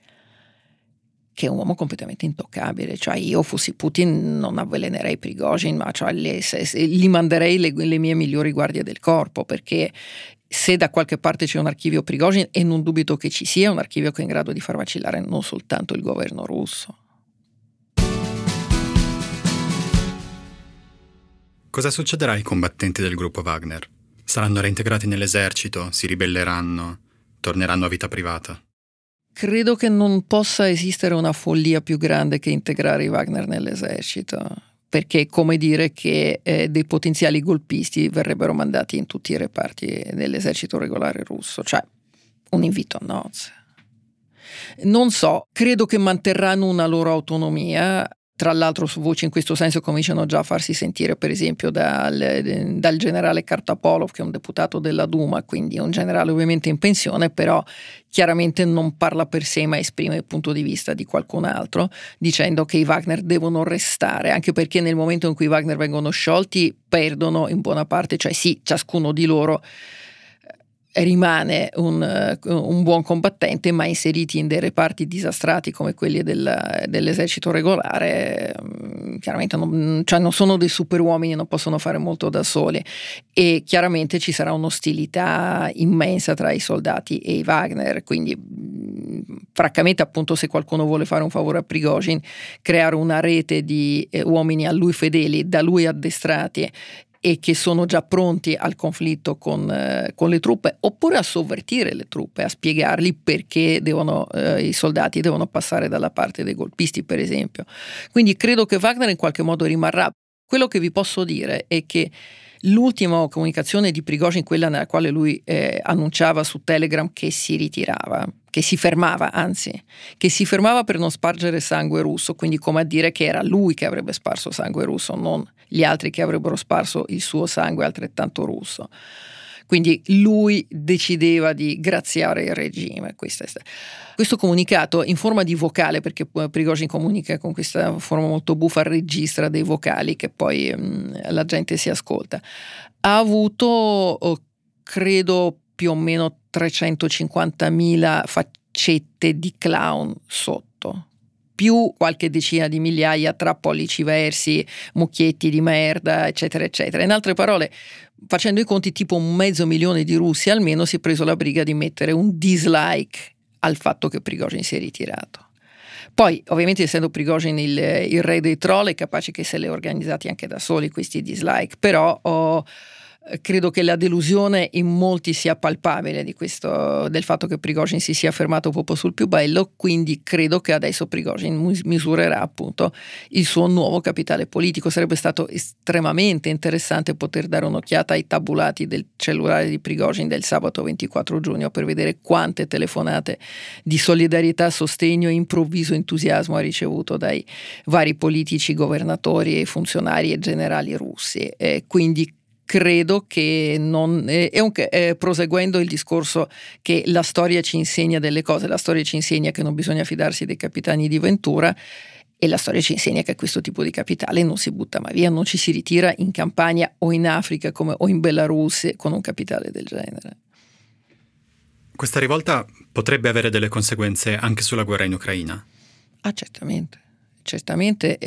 S1: che è un uomo completamente intoccabile. Cioè, io fossi Putin non avvelenerei Prigozhin, ma cioè gli manderei le mie migliori guardie del corpo, perché se da qualche parte c'è un archivio Prigozhin, e non dubito che ci sia, un archivio che è in grado di far vacillare non soltanto il governo russo.
S2: Cosa succederà ai combattenti del gruppo Wagner? Saranno reintegrati nell'esercito? Si ribelleranno? Torneranno a vita privata?
S1: Credo che non possa esistere una follia più grande che integrare i Wagner nell'esercito, perché è come dire che dei potenziali golpisti verrebbero mandati in tutti i reparti dell'esercito regolare russo, cioè un invito a nozze. Non so, credo che manterranno una loro autonomia. Tra l'altro, su voci in questo senso cominciano già a farsi sentire, per esempio, dal generale Kartapolov, che è un deputato della Duma, quindi un generale ovviamente in pensione, però chiaramente non parla per sé, ma esprime il punto di vista di qualcun altro, dicendo che i Wagner devono restare, anche perché nel momento in cui i Wagner vengono sciolti perdono in buona parte, cioè sì, ciascuno di loro rimane un buon combattente, ma inseriti in dei reparti disastrati come quelli dell'esercito regolare, chiaramente non sono dei superuomini, non possono fare molto da soli, e chiaramente ci sarà un'ostilità immensa tra i soldati e i Wagner. Quindi francamente, appunto, se qualcuno vuole fare un favore a Prigozhin, creare una rete di uomini a lui fedeli, da lui addestrati e che sono già pronti al conflitto con le truppe, oppure a sovvertire le truppe, a spiegargli perché i soldati devono passare dalla parte dei golpisti, per esempio. Quindi credo che Wagner in qualche modo rimarrà. Quello che vi posso dire è che l'ultima comunicazione di Prigozhin, quella nella quale lui annunciava su Telegram che si ritirava, che si fermava per non spargere sangue russo, quindi come a dire che era lui che avrebbe sparso sangue russo, non gli altri che avrebbero sparso il suo sangue altrettanto russo. quindi lui decideva di graziare il regime. Questo comunicato in forma di vocale, perché Prigozhin comunica con questa forma molto buffa, registra dei vocali che poi la gente si ascolta, ha avuto credo più o meno 350.000 faccette di clown sotto, più qualche decina di migliaia tra pollici versi, mucchietti di merda, eccetera eccetera. In altre parole, facendo i conti, tipo 500.000 di russi almeno si è preso la briga di mettere un dislike al fatto che Prigozhin si è ritirato. Poi, ovviamente, essendo Prigozhin il re dei troll, è capace che se li organizzati anche da soli questi dislike, però credo che la delusione in molti sia palpabile del fatto che Prigozhin si sia fermato proprio sul più bello, quindi credo che adesso Prigozhin misurerà appunto il suo nuovo capitale politico. Sarebbe stato estremamente interessante poter dare un'occhiata ai tabulati del cellulare di Prigozhin del sabato 24 giugno per vedere quante telefonate di solidarietà, sostegno e improvviso entusiasmo ha ricevuto dai vari politici, governatori, funzionari e generali russi. Quindi credo che proseguendo il discorso che la storia ci insegna delle cose, la storia ci insegna che non bisogna fidarsi dei capitani di Ventura e la storia ci insegna che questo tipo di capitale non si butta mai via, non ci si ritira in Campania o in Africa o in Belarus con un capitale del genere.
S2: Questa rivolta potrebbe avere delle conseguenze anche sulla guerra in Ucraina?
S1: Ah, certamente.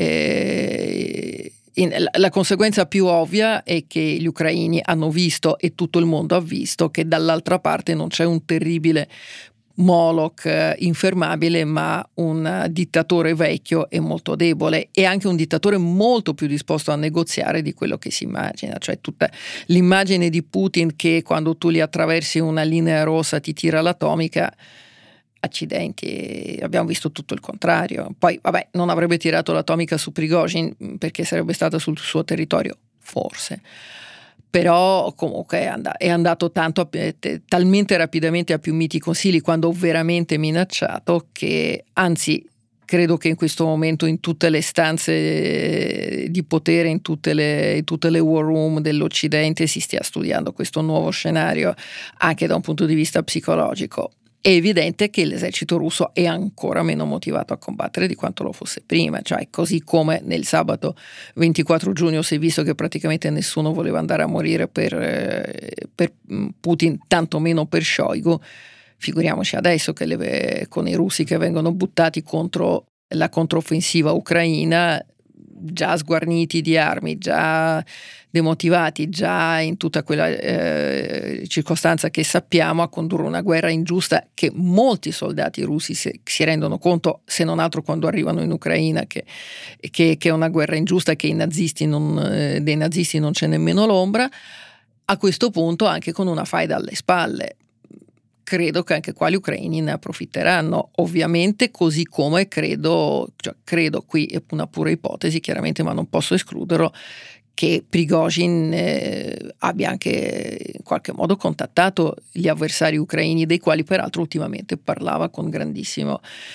S1: La conseguenza più ovvia è che gli ucraini hanno visto, e tutto il mondo ha visto, che dall'altra parte non c'è un terribile Moloch infermabile, ma un dittatore vecchio e molto debole, e anche un dittatore molto più disposto a negoziare di quello che si immagina. Cioè tutta l'immagine di Putin che quando tu gli attraversi una linea rossa ti tira l'atomica, accidenti, abbiamo visto tutto il contrario. Poi vabbè, non avrebbe tirato l'atomica su Prigozhin perché sarebbe stata sul suo territorio, forse, però comunque è andato talmente rapidamente a più miti consigli quando veramente minacciato, che anzi credo che in questo momento in tutte le stanze di potere, in tutte le war room dell'Occidente si stia studiando questo nuovo scenario anche da un punto di vista psicologico. È evidente che l'esercito russo è ancora meno motivato a combattere di quanto lo fosse prima, cioè così come nel sabato 24 giugno si è visto che praticamente nessuno voleva andare a morire per Putin, tantomeno per Shoigu, figuriamoci adesso che con i russi che vengono buttati contro la controffensiva ucraina, già sguarniti di armi, già demotivati, già in tutta quella circostanza che sappiamo, a condurre una guerra ingiusta che molti soldati russi si rendono conto, se non altro quando arrivano in Ucraina, che è una guerra ingiusta, che dei nazisti non c'è nemmeno l'ombra. A questo punto anche con una faida alle spalle. Credo che anche qua gli ucraini ne approfitteranno, ovviamente, così come credo, qui è una pura ipotesi chiaramente, ma non posso escluderlo, che Prigozhin abbia anche in qualche modo contattato gli avversari ucraini, dei quali peraltro ultimamente parlava con grandissimo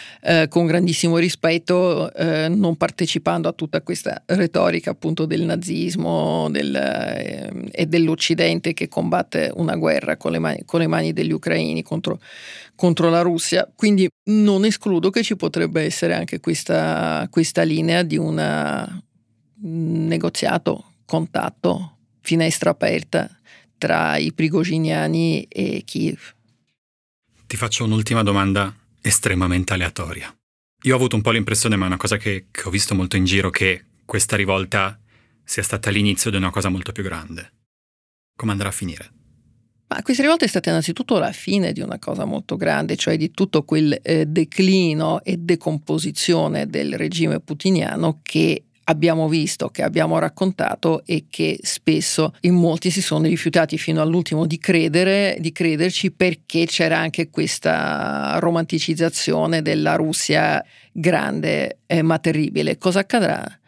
S1: rispetto, non partecipando a tutta questa retorica appunto del nazismo e dell'Occidente che combatte una guerra con le mani degli ucraini contro la Russia. Quindi non escludo che ci potrebbe essere anche questa linea di un negoziato, contatto, finestra aperta tra i prigozhiniani e Kiev.
S2: Ti faccio un'ultima domanda estremamente aleatoria. Io ho avuto un po' l'impressione, ma è una cosa che ho visto molto in giro, che questa rivolta sia stata l'inizio di una cosa molto più grande. Come andrà a finire?
S1: Ma questa rivolta è stata innanzitutto la fine di una cosa molto grande, cioè di tutto quel declino e decomposizione del regime putiniano che abbiamo visto, che abbiamo raccontato e che spesso in molti si sono rifiutati fino all'ultimo di crederci, perché c'era anche questa romanticizzazione della Russia grande ma terribile. Cosa accadrà?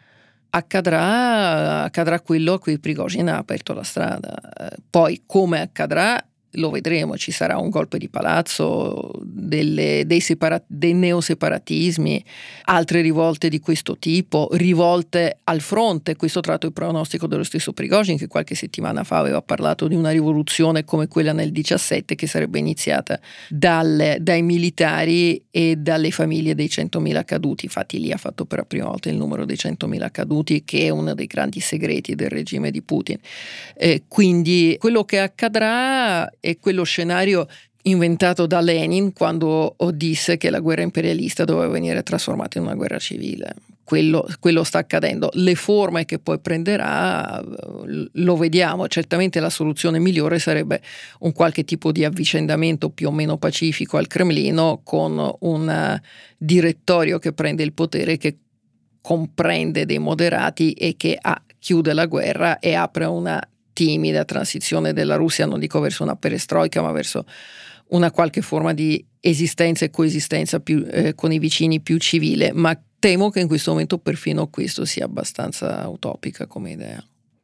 S1: Accadrà quello a cui Prigozhin ha aperto la strada. Poi come accadrà lo vedremo, ci sarà un golpe di palazzo, dei neoseparatismi, altre rivolte di questo tipo, rivolte al fronte. Questo tratto il pronostico dello stesso Prigozhin, che qualche settimana fa aveva parlato di una rivoluzione come quella nel 17 che sarebbe iniziata dai militari e dalle famiglie dei 100.000 caduti. Infatti lì ha fatto per la prima volta il numero dei 100.000 caduti, che è uno dei grandi segreti del regime di Putin. Quindi quello che accadrà è quello scenario inventato da Lenin quando disse che la guerra imperialista doveva venire trasformata in una guerra civile. Quello sta accadendo. Le forme che poi prenderà lo vediamo. Certamente la soluzione migliore sarebbe un qualche tipo di avvicendamento più o meno pacifico al Cremlino, con un direttorio che prende il potere, che comprende dei moderati e che chiude la guerra e apre una timida transizione della Russia, non dico verso una perestroica, ma verso una qualche forma di esistenza e coesistenza più, con i vicini, più civile. Ma temo che in questo momento perfino questo sia abbastanza utopica come idea.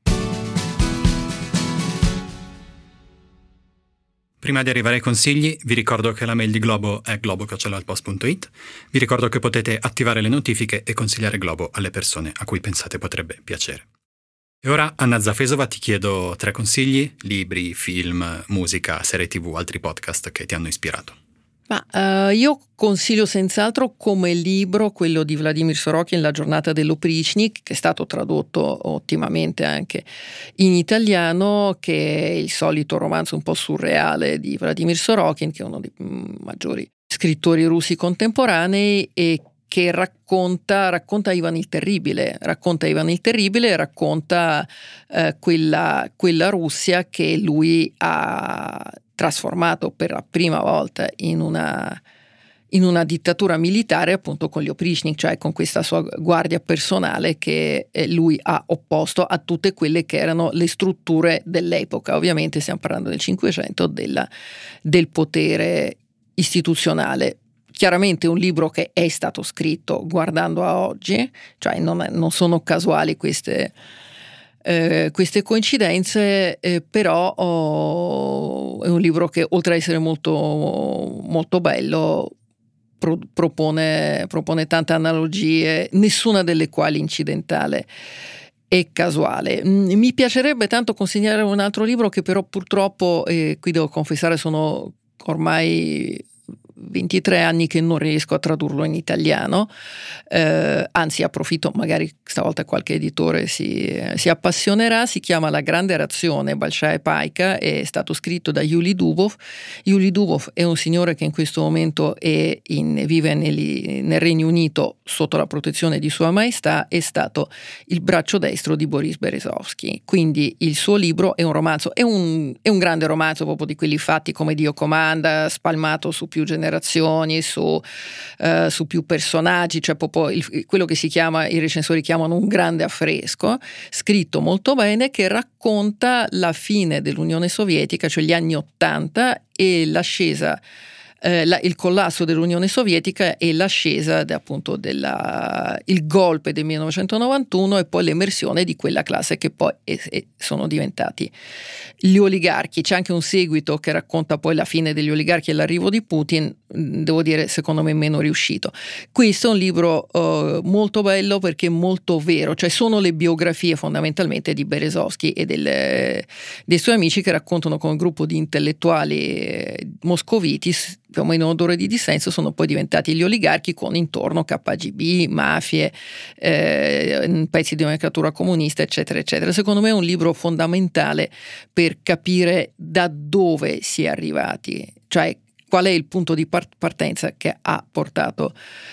S2: Prima di arrivare ai consigli, vi ricordo che la mail di Globo è globo@altpost.it. Vi ricordo che potete attivare le notifiche e consigliare Globo alle persone a cui pensate potrebbe piacere. E ora, Anna Zafesova, ti chiedo 3 consigli: libri, film, musica, serie TV, altri podcast che ti hanno ispirato.
S1: Io consiglio senz'altro come libro quello di Vladimir Sorokin, La giornata dell'Oprichnik, che è stato tradotto ottimamente anche in italiano, che è il solito romanzo un po' surreale di Vladimir Sorokin, che è uno dei maggiori scrittori russi contemporanei, e che racconta Ivan il Terribile, racconta quella Russia che lui ha trasformato per la prima volta in una dittatura militare, appunto con gli Oprichnik, cioè con questa sua guardia personale che lui ha opposto a tutte quelle che erano le strutture dell'epoca. Ovviamente stiamo parlando del Cinquecento, del potere istituzionale. Chiaramente un libro che è stato scritto guardando a oggi, cioè non sono casuali queste coincidenze, però è un libro che, oltre a essere molto, molto bello, propone tante analogie, nessuna delle quali incidentale e casuale. Mi piacerebbe tanto consigliare un altro libro che però purtroppo, qui devo confessare, sono ormai 23 anni che non riesco a tradurlo in italiano, anzi approfitto, magari stavolta qualche editore si appassionerà. Si chiama La grande razione, Bolshaia Paika, è stato scritto da Yuli Dubov. Yuli Dubov è un signore che in questo momento vive nel Regno Unito sotto la protezione di Sua Maestà, è stato il braccio destro di Boris Berezovsky, quindi il suo libro è un romanzo, è un grande romanzo proprio di quelli fatti come Dio comanda, spalmato su più generazioni, su più personaggi, cioè proprio quello che i recensori chiamano un grande affresco, scritto molto bene, che racconta la fine dell'Unione Sovietica, cioè gli anni '80 e l'ascesa, il collasso dell'Unione Sovietica e l'ascesa appunto il golpe del 1991 e poi l'emersione di quella classe che poi sono diventati gli oligarchi. C'è anche un seguito che racconta poi la fine degli oligarchi e l'arrivo di Putin, devo dire secondo me meno riuscito. Questo è un libro molto bello perché molto vero, cioè sono le biografie fondamentalmente di Berezovsky e dei suoi amici, che raccontano come un gruppo di intellettuali moscoviti più o meno odore di dissenso sono poi diventati gli oligarchi, con intorno KGB, mafie, pezzi di nomenclatura comunista, eccetera eccetera. Secondo me è un libro fondamentale per capire da dove si è arrivati, cioè qual è il punto di partenza che ha portato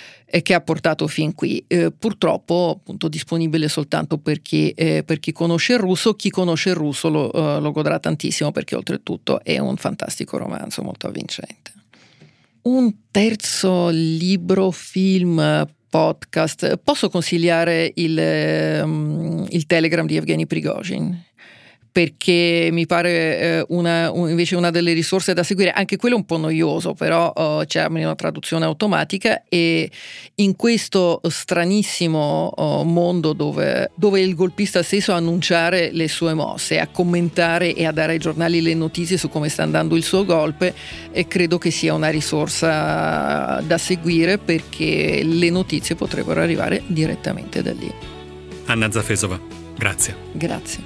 S1: fin qui. Purtroppo appunto disponibile soltanto per chi conosce il russo. Chi conosce il russo lo godrà tantissimo, perché oltretutto è un fantastico romanzo molto avvincente. Un terzo libro, film, podcast. Posso consigliare il Telegram di Evgeny Prigozhin, perché mi pare invece una delle risorse da seguire, anche quello è un po' noioso, però c'è una traduzione automatica, e in questo stranissimo mondo dove il golpista stesso a annunciare le sue mosse, a commentare e a dare ai giornali le notizie su come sta andando il suo golpe, e credo che sia una risorsa da seguire, perché le notizie potrebbero arrivare direttamente da lì.
S2: Anna Zafesova, grazie.
S1: Grazie.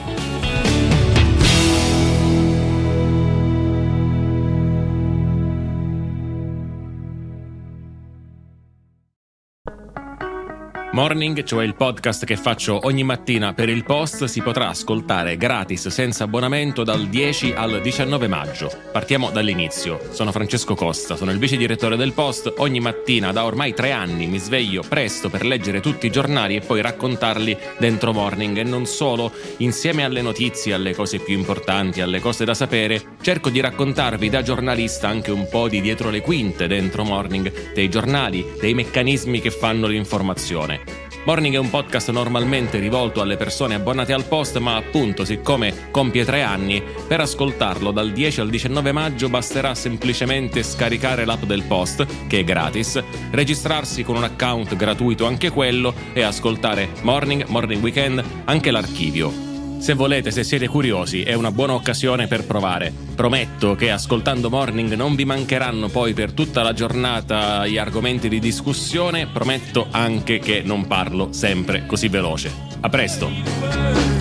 S3: Morning, cioè il podcast che faccio ogni mattina per il Post, si potrà ascoltare gratis senza abbonamento dal 10 al 19 maggio. Partiamo dall'inizio. Sono Francesco Costa, sono il vice direttore del Post. Ogni mattina da ormai 3 anni mi sveglio presto per leggere tutti i giornali e poi raccontarli dentro Morning, e non solo. Insieme alle notizie, alle cose più importanti, alle cose da sapere, cerco di raccontarvi da giornalista anche un po' di dietro le quinte dentro Morning, dei giornali, dei meccanismi che fanno l'informazione. Morning è un podcast normalmente rivolto alle persone abbonate al Post, ma appunto, siccome compie 3 anni, per ascoltarlo dal 10 al 19 maggio basterà semplicemente scaricare l'app del Post, che è gratis, registrarsi con un account gratuito anche quello, e ascoltare Morning Weekend, anche l'archivio. Se volete, se siete curiosi, è una buona occasione per provare. Prometto che ascoltando Morning non vi mancheranno poi per tutta la giornata gli argomenti di discussione. Prometto anche che non parlo sempre così veloce. A presto!